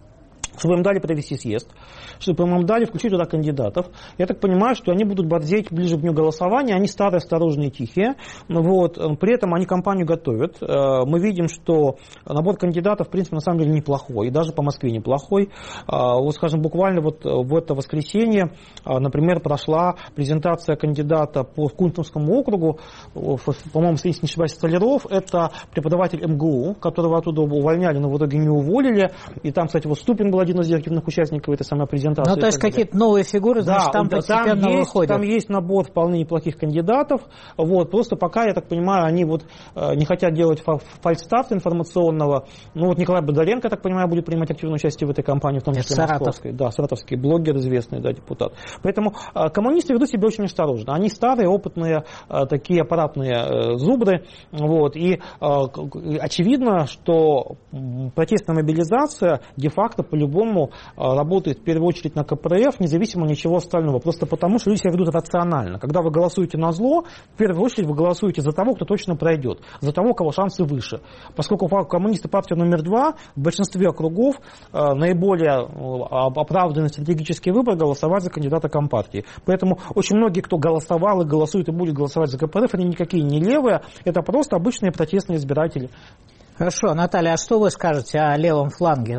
им дали провести съезд, чтобы им дали включить туда кандидатов. Я так понимаю, что они будут борзеть ближе к дню голосования, они старые, осторожные, тихие. При этом они кампанию готовят. Мы видим, что набор кандидатов, в принципе, на самом деле неплохой, и даже по Москве неплохой. Скажем, буквально в это воскресенье, например, прошла презентация кандидата по Кунцевскому округу, по-моему, если не ошибаюсь, Столяров, это преподаватель МГУ, которого оттуда увольняли, но в итоге не уволили. И там, кстати, Ступин был один из активных участников этой самой презентации. То есть какие-то новые фигуры, значит, там постепенно выходят. Там есть набор вполне неплохих кандидатов. Просто пока, я так понимаю, они не хотят делать фальстарт информационного. Николай Бондаренко, я так понимаю, будет принимать активное участие в этой кампании, в том числе московской. Да, саратовский блогер известный, депутат. Поэтому коммунисты ведут себя очень осторожно. Они старые, опытные, такие аппаратные зубры. И очевидно, что протестная мобилизация де-факто по-любому работает в первую очередь на КПРФ, независимо от ничего остального. Просто потому, что люди себя ведут рационально. Когда вы голосуете на зло, в первую очередь вы голосуете за того, кто точно пройдет, за того, у кого шансы выше. Поскольку коммунисты партия номер 2, в большинстве округов наиболее оправданный стратегический выбор голосовать за кандидата Компартии. Поэтому очень многие, кто голосовал и голосует и будет голосовать за КПРФ, они никакие не левые, это просто обычные протестные избиратели. Хорошо, Наталья, а что вы скажете о левом фланге?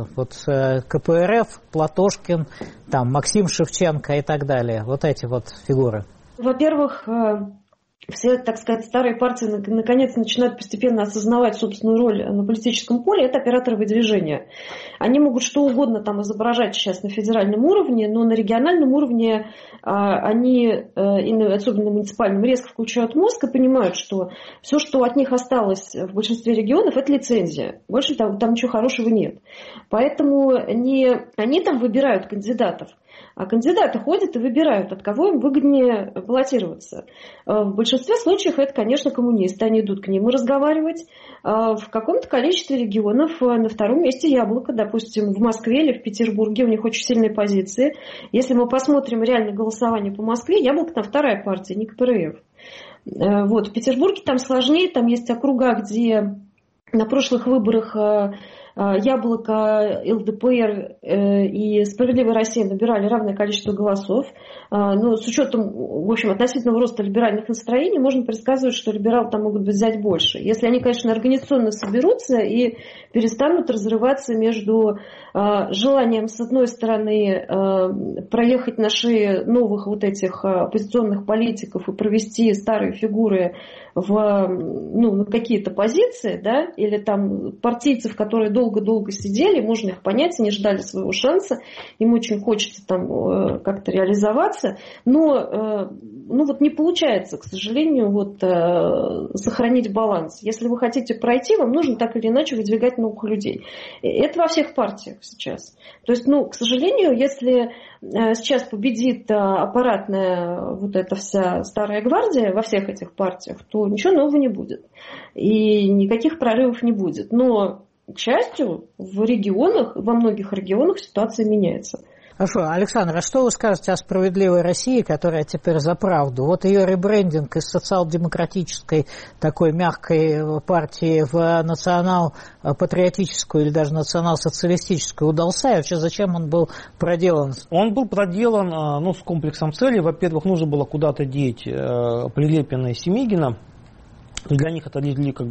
КПРФ, Платошкин, Максим Шевченко и так далее. Эти фигуры. Во-первых, все, так сказать, старые партии наконец начинают постепенно осознавать собственную роль на политическом поле. Это операторы выдвижения. Они могут что угодно изображать сейчас на федеральном уровне, но на региональном уровне они, особенно на муниципальном, резко включают мозг и понимают, что все, что от них осталось в большинстве регионов, это лицензия. Больше там ничего хорошего нет. Поэтому не они там выбирают кандидатов, а кандидаты ходят и выбирают, от кого им выгоднее баллотироваться. В большинстве случаев это, конечно, коммунисты. Они идут к ним разговаривать. В каком-то количестве регионов на втором месте Яблоко. Допустим, в Москве или в Петербурге у них очень сильные позиции. Если мы посмотрим реальное голосование по Москве, Яблоко там вторая партия, не КПРФ. В Петербурге там сложнее. Там есть округа, где на прошлых выборах Яблоко, ЛДПР и Справедливая Россия набирали равное количество голосов. Но с учетом, в общем, относительного роста либеральных настроений, можно предсказывать, что либералы там могут взять больше. Если они, конечно, организационно соберутся и перестанут разрываться между желанием, с одной стороны, проехать на шее новых этих оппозиционных политиков и провести старые фигуры на какие-то позиции, да, или там партийцев, которые долго-долго сидели, можно их понять, они ждали своего шанса, им очень хочется там как-то реализоваться, но не получается, к сожалению, сохранить баланс. Если вы хотите пройти, вам нужно так или иначе выдвигать новых людей. Это во всех партиях сейчас. То есть, к сожалению, если сейчас победит аппаратная эта вся старая гвардия во всех этих партиях, то ничего нового не будет. И никаких прорывов не будет. Но, к счастью, во многих регионах ситуация меняется. Хорошо, Александр, а что вы скажете о «Справедливой России», которая теперь за правду? Ее ребрендинг из социал-демократической такой мягкой партии в национал-патриотическую или даже национал-социалистическую удался, и вообще зачем он был проделан? Он был проделан с комплексом целей. Во-первых, нужно было куда-то деть Прилепина и Семигина. Для них это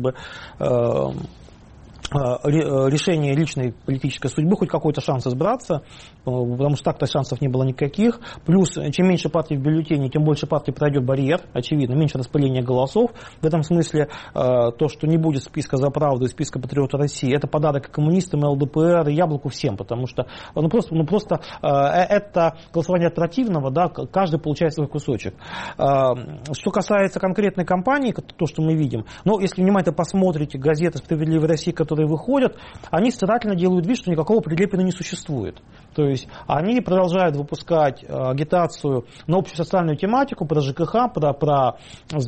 решение личной политической судьбы, хоть какой-то шанс избраться, потому что так-то шансов не было никаких. Плюс, чем меньше партий в бюллетене, тем больше партий пройдет барьер, очевидно, меньше распыления голосов. В этом смысле то, что не будет списка «За правду» и списка «Патриоты России», это подарок и коммунистам, и ЛДПР, и Яблоку, всем, потому что просто это голосование от противного, да, каждый получает свой кусочек. Что касается конкретной кампании, то, что мы видим, если внимательно посмотрите газеты «Справедливой России», которые выходят, они старательно делают вид, что никакого Прилепина не существует. То есть они продолжают выпускать агитацию на общую социальную тематику, про ЖКХ, про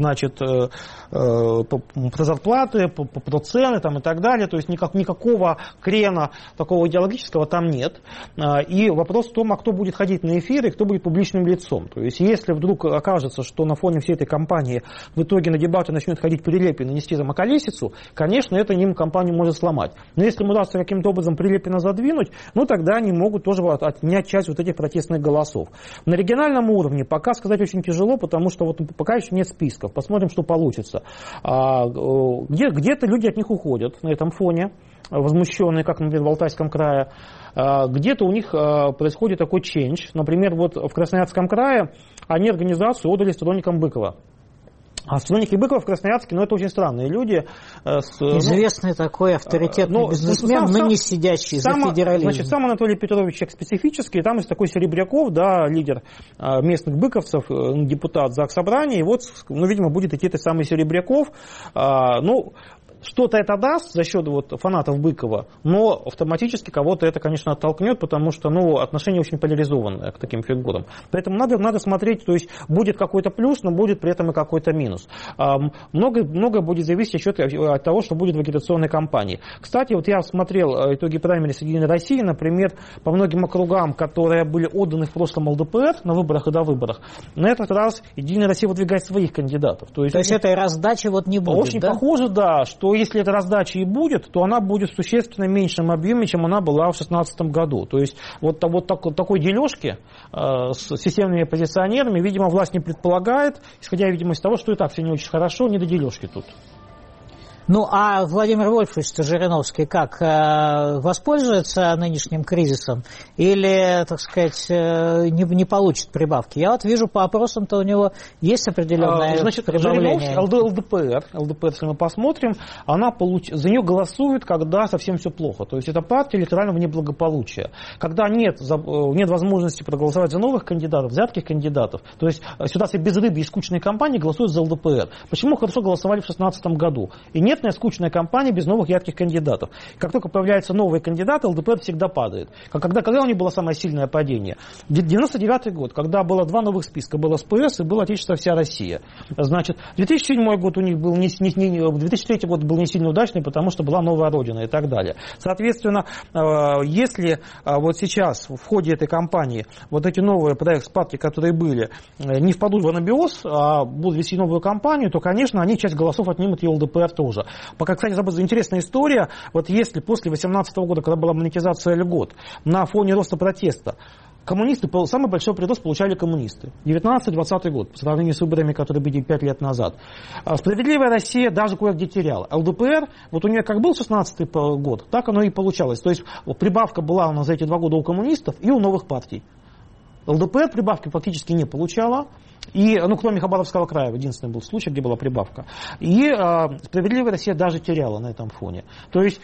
зарплаты, про цены и так далее. То есть никакого крена такого идеологического там нет. И вопрос в том, кто будет ходить на эфиры и кто будет публичным лицом. То есть если вдруг окажется, что на фоне всей этой кампании в итоге на дебаты начнет ходить Прилепин и нести там околесицу, конечно, это им кампанию может сломать. Но если им удастся каким-то образом Прилепина задвинуть, тогда они могут тоже отнять часть этих протестных голосов. На региональном уровне пока сказать очень тяжело, потому что пока еще нет списков. Посмотрим, что получится. Где-то люди от них уходят на этом фоне, возмущенные, как, например, в Алтайском крае. Где-то у них происходит такой change. Например, в Красноярском крае они организацию отдали сторонникам Быкова. А сторонники Быкова в Красноярске, это очень странные люди. Известный такой авторитетный бизнесмен, не сидящий за федерализм. Сам Анатолий Петрович человек специфический, там есть такой Серебряков, лидер местных быковцев, депутат Заксобрания, и видимо, будет идти этот самый Серебряков. Что-то это даст за счет фанатов Быкова, но автоматически кого-то это, конечно, оттолкнет, потому что отношение очень поляризованное к таким фигурам. Поэтому надо смотреть, то есть будет какой-то плюс, но будет при этом и какой-то минус. Многое будет зависеть от того, что будет в агитационной кампании. Кстати, я смотрел итоги праймериз Единой России, например, по многим округам, которые были отданы в прошлом ЛДПР на выборах и до выборах, на этот раз Единая Россия выдвигает своих кандидатов. То есть этой раздачи не будет, очень похоже, что если эта раздача и будет, то она будет в существенно меньшем объеме, чем она была в 2016 году. То есть такой дележки с системными оппозиционерами, видимо, власть не предполагает, исходя, видимо, из того, что и так все не очень хорошо, не до дележки тут. А Владимир Вольфович Жириновский как, воспользуется нынешним кризисом или, так сказать, не получит прибавки? Я вижу по опросам-то у него есть определенное прибавление. ЛДПР, если мы посмотрим, за нее голосуют, когда совсем все плохо. То есть это партия литерального неблагополучия. Когда нет возможности проголосовать за новых кандидатов, за ярких кандидатов, то есть ситуация безрыбья и скучной кампании, голосуют за ЛДПР. Почему хорошо голосовали в 2016 году? И нет скучная кампания без новых ярких кандидатов. Как только появляются новые кандидаты, ЛДПР всегда падает. Когда у них было самое сильное падение? 99 год, когда было два новых списка. Было СПС и было Отечество «Вся Россия». 2007 год у них был 2003 год был не сильно удачный, потому что была новая Родина и так далее. Соответственно, если сейчас в ходе этой кампании эти новые проекты-партии, которые были, не впадут в анабиоз, а будут вести новую кампанию, то, конечно, они часть голосов отнимут и ЛДПР тоже. Пока, кстати, интересная история, если после 2018 года, когда была монетизация льгот, на фоне роста протеста, коммунисты, самый большой прирост получали коммунисты. 19-20 год, по сравнению с выборами, которые были 5 лет назад. Справедливая Россия даже кое-где теряла. ЛДПР, у нее как был 16 год, так оно и получалось. То есть прибавка была за эти 2 года у коммунистов и у новых партий. ЛДПР прибавки фактически не получала. И, кроме Хабаровского края, единственный был случай, где была прибавка. И «Справедливая Россия» даже теряла на этом фоне. То есть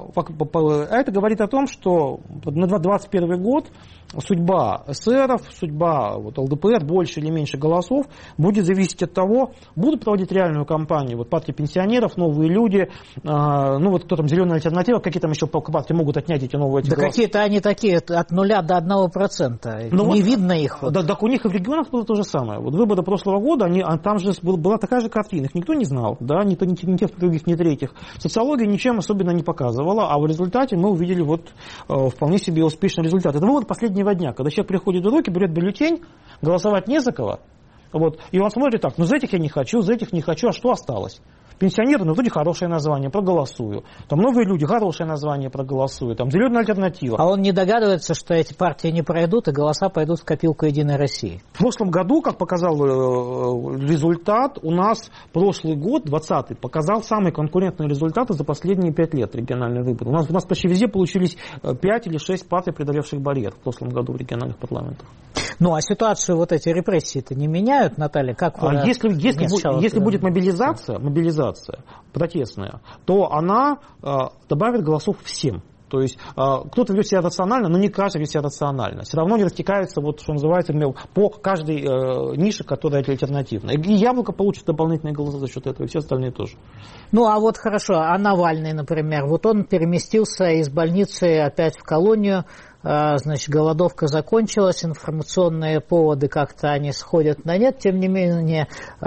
это говорит о том, что на 2021 год судьба эсеров, судьба ЛДПР, больше или меньше голосов, будет зависеть от того, будут проводить реальную кампанию. Партия пенсионеров, новые люди, кто там, «Зеленая альтернатива», какие там еще партии могут отнять эти новые голоса. Да какие-то они такие от 0 до 1%. Не видно их. Да, так у них и в регионах было то же самое. Выборы прошлого года, там же была такая же картина, их никто не знал, да, ни тех, других, ни третьих. Социология ничем особенно не показывала, а в результате мы увидели вполне себе успешный результат. Это вывод последнего дня, когда человек приходит в руки, берет бюллетень, голосовать не за кого, и он смотрит так, за этих я не хочу, за этих не хочу, а что осталось? Пенсионеры, вроде хорошее название, проголосую. Там новые люди, хорошее название, проголосую. Там «Зеленая альтернатива». А он не догадывается, что эти партии не пройдут, и голоса пойдут в копилку «Единой России». В прошлом году, как показал результат, у нас прошлый год, 2020, показал самые конкурентные результаты за последние 5 лет региональные выборы. У нас почти везде получились 5 или 6 партий, преодолевших барьер в прошлом году в региональных парламентах. А ситуацию эти репрессии-то не меняют, Наталья? Как вы если будет мобилизация протестная, то она добавит голосов всем. То есть кто-то ведет себя рационально, но не каждый ведет себя рационально. Все равно не растекаются, что называется, по каждой нише, которая альтернативная. И Яблоко получит дополнительные голоса за счет этого, и все остальные тоже. Хорошо, а Навальный, например, он переместился из больницы опять в колонию. Голодовка закончилась, информационные поводы как-то они сходят на нет, тем не менее,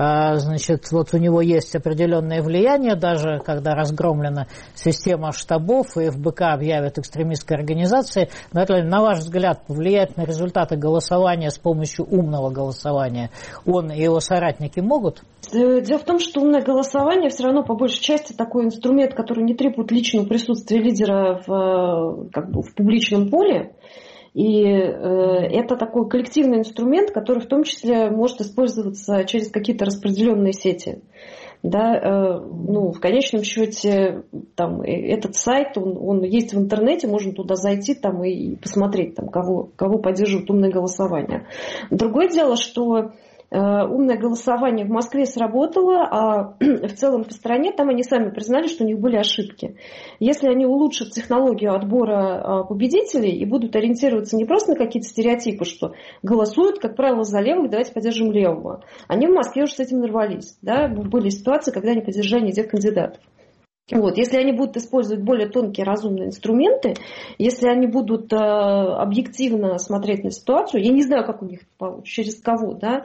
у него есть определенное влияние, даже когда разгромлена система штабов и ФБК объявят экстремистской организацией. На ваш взгляд, повлиять на результаты голосования с помощью умного голосования он и его соратники могут? Дело в том, что умное голосование все равно по большей части такой инструмент, который не требует личного присутствия лидера в публичном поле. И это такой коллективный инструмент, который в том числе может использоваться через какие-то распределенные сети. Да, в конечном счете этот сайт, он есть в интернете, можно туда зайти и посмотреть, кого поддерживает умное голосование. Другое дело, что умное голосование в Москве сработало, а в целом по стране там они сами признали, что у них были ошибки. Если они улучшат технологию отбора победителей и будут ориентироваться не просто на какие-то стереотипы, что голосуют, как правило, за левых, давайте поддержим левого. Они в Москве уже с этим нарвались. Да? Были ситуации, когда они поддержали не тех кандидатов. Если они будут использовать более тонкие разумные инструменты, если они будут объективно смотреть на ситуацию, я не знаю, как у них получится, через кого, да,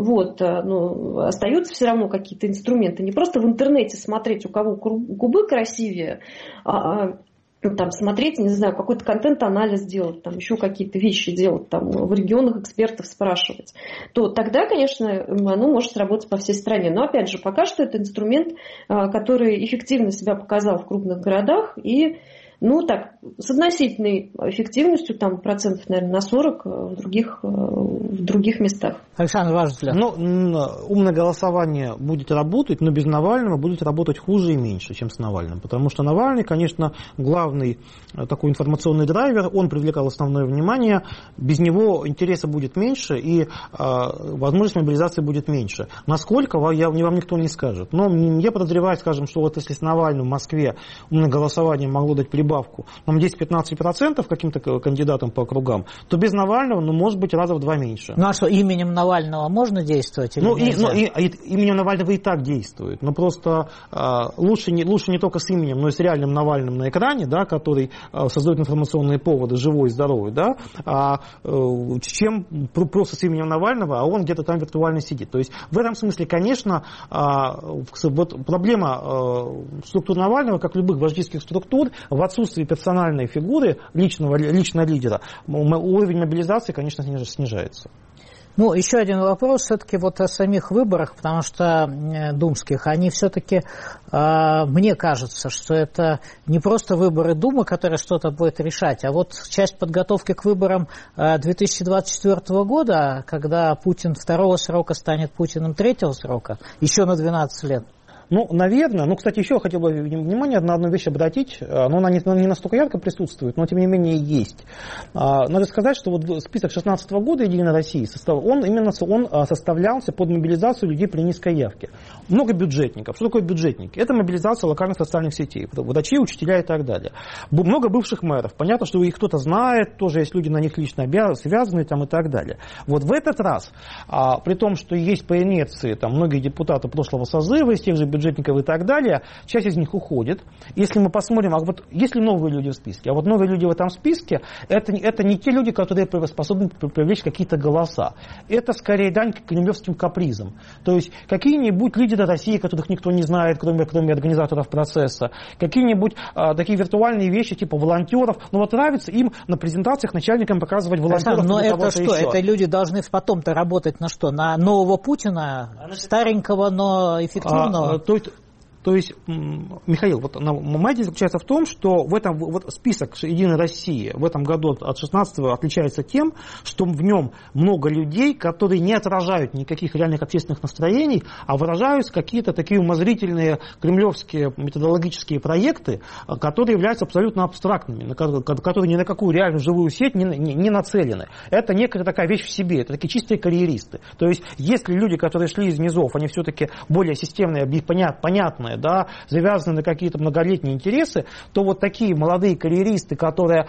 остаются все равно какие-то инструменты. Не просто в интернете смотреть, у кого кубы красивее, смотреть, не знаю, какой-то контент-анализ делать, еще какие-то вещи делать, в регионах экспертов спрашивать, то тогда, конечно, оно может сработать по всей стране. Но, опять же, пока что это инструмент, который эффективно себя показал в крупных городах и, с относительной эффективностью, процентов, наверное, на 40 в других местах. Александр, ваш взгляд? Умное голосование будет работать, но без Навального будет работать хуже и меньше, чем с Навальным. Потому что Навальный, конечно, главный такой информационный драйвер, он привлекал основное внимание, без него интереса будет меньше и возможность мобилизации будет меньше. Насколько, вам никто не скажет. Но я подозреваю, скажем, что если с Навальным в Москве умное голосование могло дать прибавку 10-15% каким-то кандидатам по округам, то без Навального, может быть, раза в 2 меньше. А что, именем Навального можно действовать? Именем Навального и так действует. Но просто лучше не только с именем, но и с реальным Навальным на экране, да, который создает информационные поводы, живой и здоровый, да, чем просто с именем Навального, а он где-то там виртуально сидит. То есть в этом смысле, конечно, проблема структур Навального, как любых вождистских структур, в отсутствии персональной фигуры, личного лидера, уровень мобилизации, конечно, снижается. Еще один вопрос все-таки о самих выборах, потому что думских, они все-таки, мне кажется, что это не просто выборы Думы, которые что-то будет решать, а часть подготовки к выборам 2024 года, когда Путин 2-го срока станет Путиным 3-го срока, еще на 12 лет. Ну, наверное, кстати, еще я хотел бы внимание на одну вещь обратить, но она не настолько ярко присутствует, но тем не менее есть. Надо сказать, что вот список 2016 года «Единой России», он составлялся под мобилизацию людей при низкой явке. Много бюджетников. Что такое бюджетники? Это мобилизация локальных социальных сетей, врачи, учителя и так далее. Много бывших мэров. Понятно, что их кто-то знает, тоже есть люди на них лично связанные там, и так далее. Вот в этот раз, при том, что есть по инерции там, многие депутаты прошлого созыва, из тех же бюджетников и так далее, часть из них уходит. Если мы посмотрим, вот есть ли новые люди в списке? А вот новые люди в этом списке, это не те люди, которые способны привлечь какие-то голоса. Это скорее дань кремлевским капризам. То есть какие-нибудь лидеры России, которых никто не знает, кроме организаторов процесса, какие-нибудь такие виртуальные вещи, типа волонтеров. Но вот нравится им на презентациях начальникам показывать волонтеров. Но это что? Еще. Это люди должны потом-то работать на что? На нового Путина, старенького, но эффективного? То есть, Михаил, вот моя идея заключается в том, что список «Единой России» в этом году от 16-го отличается тем, что в нем много людей, которые не отражают никаких реальных общественных настроений, а выражают какие-то такие умозрительные кремлевские методологические проекты, которые являются абсолютно абстрактными, которые ни на какую реальную живую сеть не нацелены. Это некая такая вещь в себе, это такие чистые карьеристы. То есть, если люди, которые шли из низов, они все-таки более системные, понятные, да, завязаны на какие-то многолетние интересы, то вот такие молодые карьеристы, которые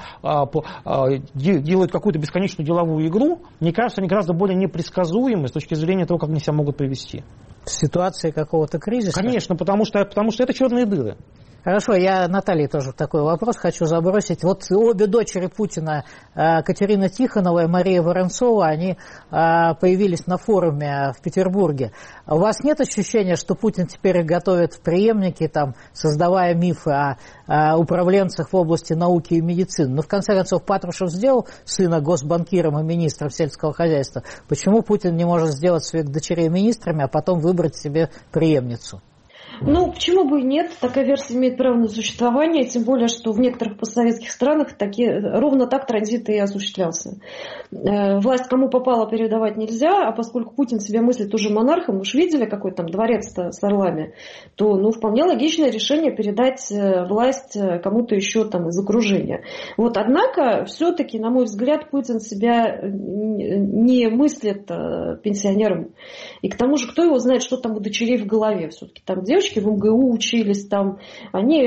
делают какую-то бесконечную деловую игру, мне кажется, они гораздо более непредсказуемы с точки зрения того, как они себя могут повести. В ситуации какого-то кризиса? Конечно, потому что это черные дыры. Хорошо, я Наталье тоже такой вопрос хочу забросить. Вот обе дочери Путина, Катерина Тихонова и Мария Воронцова, они появились на форуме в Петербурге. У вас нет ощущения, что Путин теперь готовит в преемнике, там, создавая мифы о управленцах в области науки и медицины? Ну, в конце концов, Патрушев сделал сына госбанкиром и министром сельского хозяйства. Почему Путин не может сделать своих дочерей министрами, а потом выбрать себе преемницу? Ну, почему бы и нет? Такая версия имеет право на существование, тем более, что в некоторых постсоветских странах ровно так транзит и осуществлялся. Власть кому попало передавать нельзя, а поскольку Путин себя мыслит уже монархом, мы же видели, какой там дворец-то с орлами, то вполне логичное решение передать власть кому-то еще там из окружения. Вот, однако, все-таки, на мой взгляд, Путин себя не мыслит пенсионером. И к тому же, кто его знает, что там у дочерей в голове. Все-таки там девочки в МГУ учились, там, они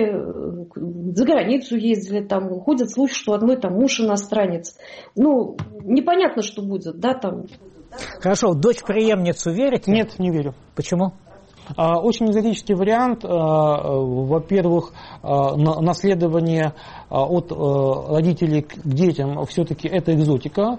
за границу ездили, там, ходят слухи, что одной там муж иностранец. Ну, непонятно, что будет, да, там. Хорошо, в дочь-преемницу верите? Нет, не верю. Почему? Очень экзотический вариант. Во-первых, наследование от родителей к детям все-таки это экзотика.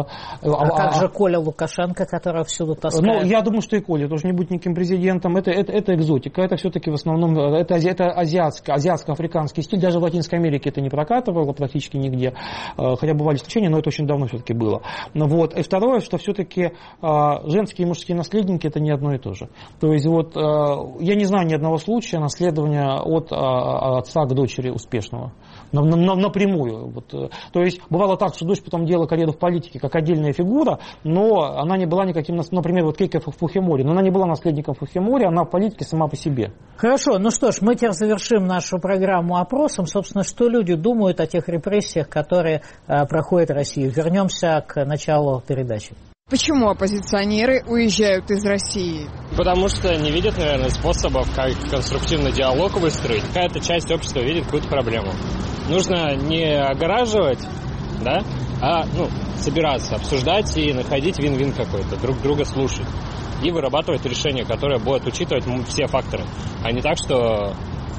Как же Коля Лукашенко, которого всюду таскает? Ну, я думаю, что и Коля тоже не будет никаким президентом. Это экзотика. Это все-таки в основном это азиатско-африканский стиль. Даже в Латинской Америке это не прокатывало практически нигде. Хотя бывали исключения, но это очень давно все-таки было. Вот. И второе, что все-таки женские и мужские наследники это не одно и то же. То есть вот я не знаю ни одного случая наследования от отца к дочери успешного. Напрямую. Вот. То есть бывало так, что дочь потом делала карьеру в политике как отдельная фигура, но она не была никаким, например, вот Кейко Фухимори, но она не была наследником Фухимори, она в политике сама по себе. Хорошо, ну что ж, мы теперь завершим нашу программу опросом. Собственно, что люди думают о тех репрессиях, которые проходят в России. Вернемся к началу передачи. Почему оппозиционеры уезжают из России? Потому что не видят, наверное, способов, как конструктивный диалог выстроить. Какая-то часть общества видит какую-то проблему. Нужно не огораживать, да, а собираться, обсуждать и находить вин-вин какой-то, друг друга слушать. И вырабатывать решение, которое будет учитывать все факторы. А не так, что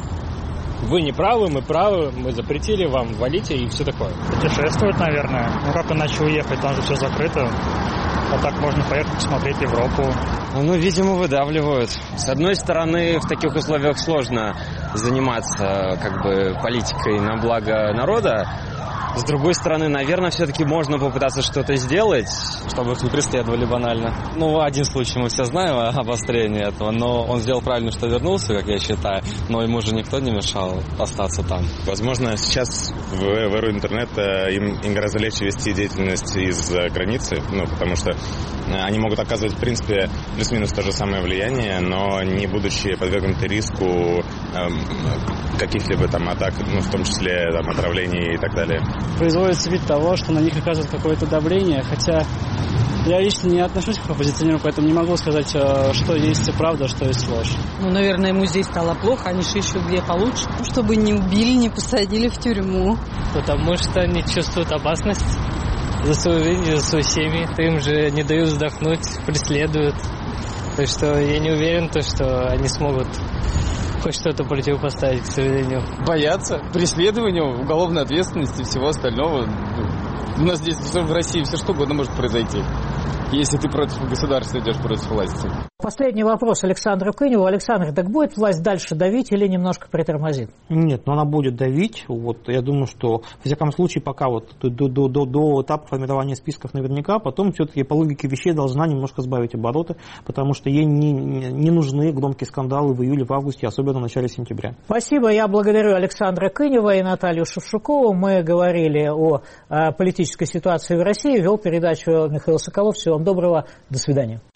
вы не правы, мы правы, мы запретили вам, валите и все такое. Путешествовать, наверное. Ну как иначе уехать, там же все закрыто. А так можно поехать посмотреть Европу. Видимо, выдавливают. С одной стороны, в таких условиях сложно заниматься политикой на благо народа, С другой стороны, наверное, все-таки можно попытаться что-то сделать, чтобы их не преследовали банально. Ну, один случай мы все знаем, обострение этого, но он сделал правильно, что вернулся, как я считаю, но ему же никто не мешал остаться там. Возможно, сейчас в эру интернета им гораздо легче вести деятельность из-за границы, потому что они могут оказывать, в принципе, плюс-минус то же самое влияние, но не будучи подвергнуты риску каких-либо там атак, в том числе там, отравлений и так далее. Производится вид того, что на них оказывают какое-то давление, хотя я лично не отношусь к оппозиционерам, поэтому не могу сказать, что есть правда, что есть ложь. Наверное, ему здесь стало плохо, они же ищут где получше. Чтобы не убили, не посадили в тюрьму. Потому что они чувствуют опасность за свою жизнь, за свои семьи. Им же не дают вздохнуть, преследуют. Так что я не уверен, что они смогут хоть что-то противопоставить, к сожалению. Боятся преследования, уголовной ответственности и всего остального. У нас здесь в России все что угодно может произойти, если ты против государства идешь, против власти. Последний вопрос Александру Кыневу. Александр, так будет власть дальше давить или немножко притормозит? Нет, но она будет давить. Я думаю, что, во всяком случае, пока до этапа формирования списков наверняка, потом все-таки по логике вещей должна немножко сбавить обороты, потому что ей не нужны громкие скандалы в июле, в августе, особенно в начале сентября. Спасибо. Я благодарю Александра Кынева и Наталью Шевчукову. Мы говорили о политической ситуации в России. Вел передачу Михаил Соколов. Всего вам доброго. До свидания.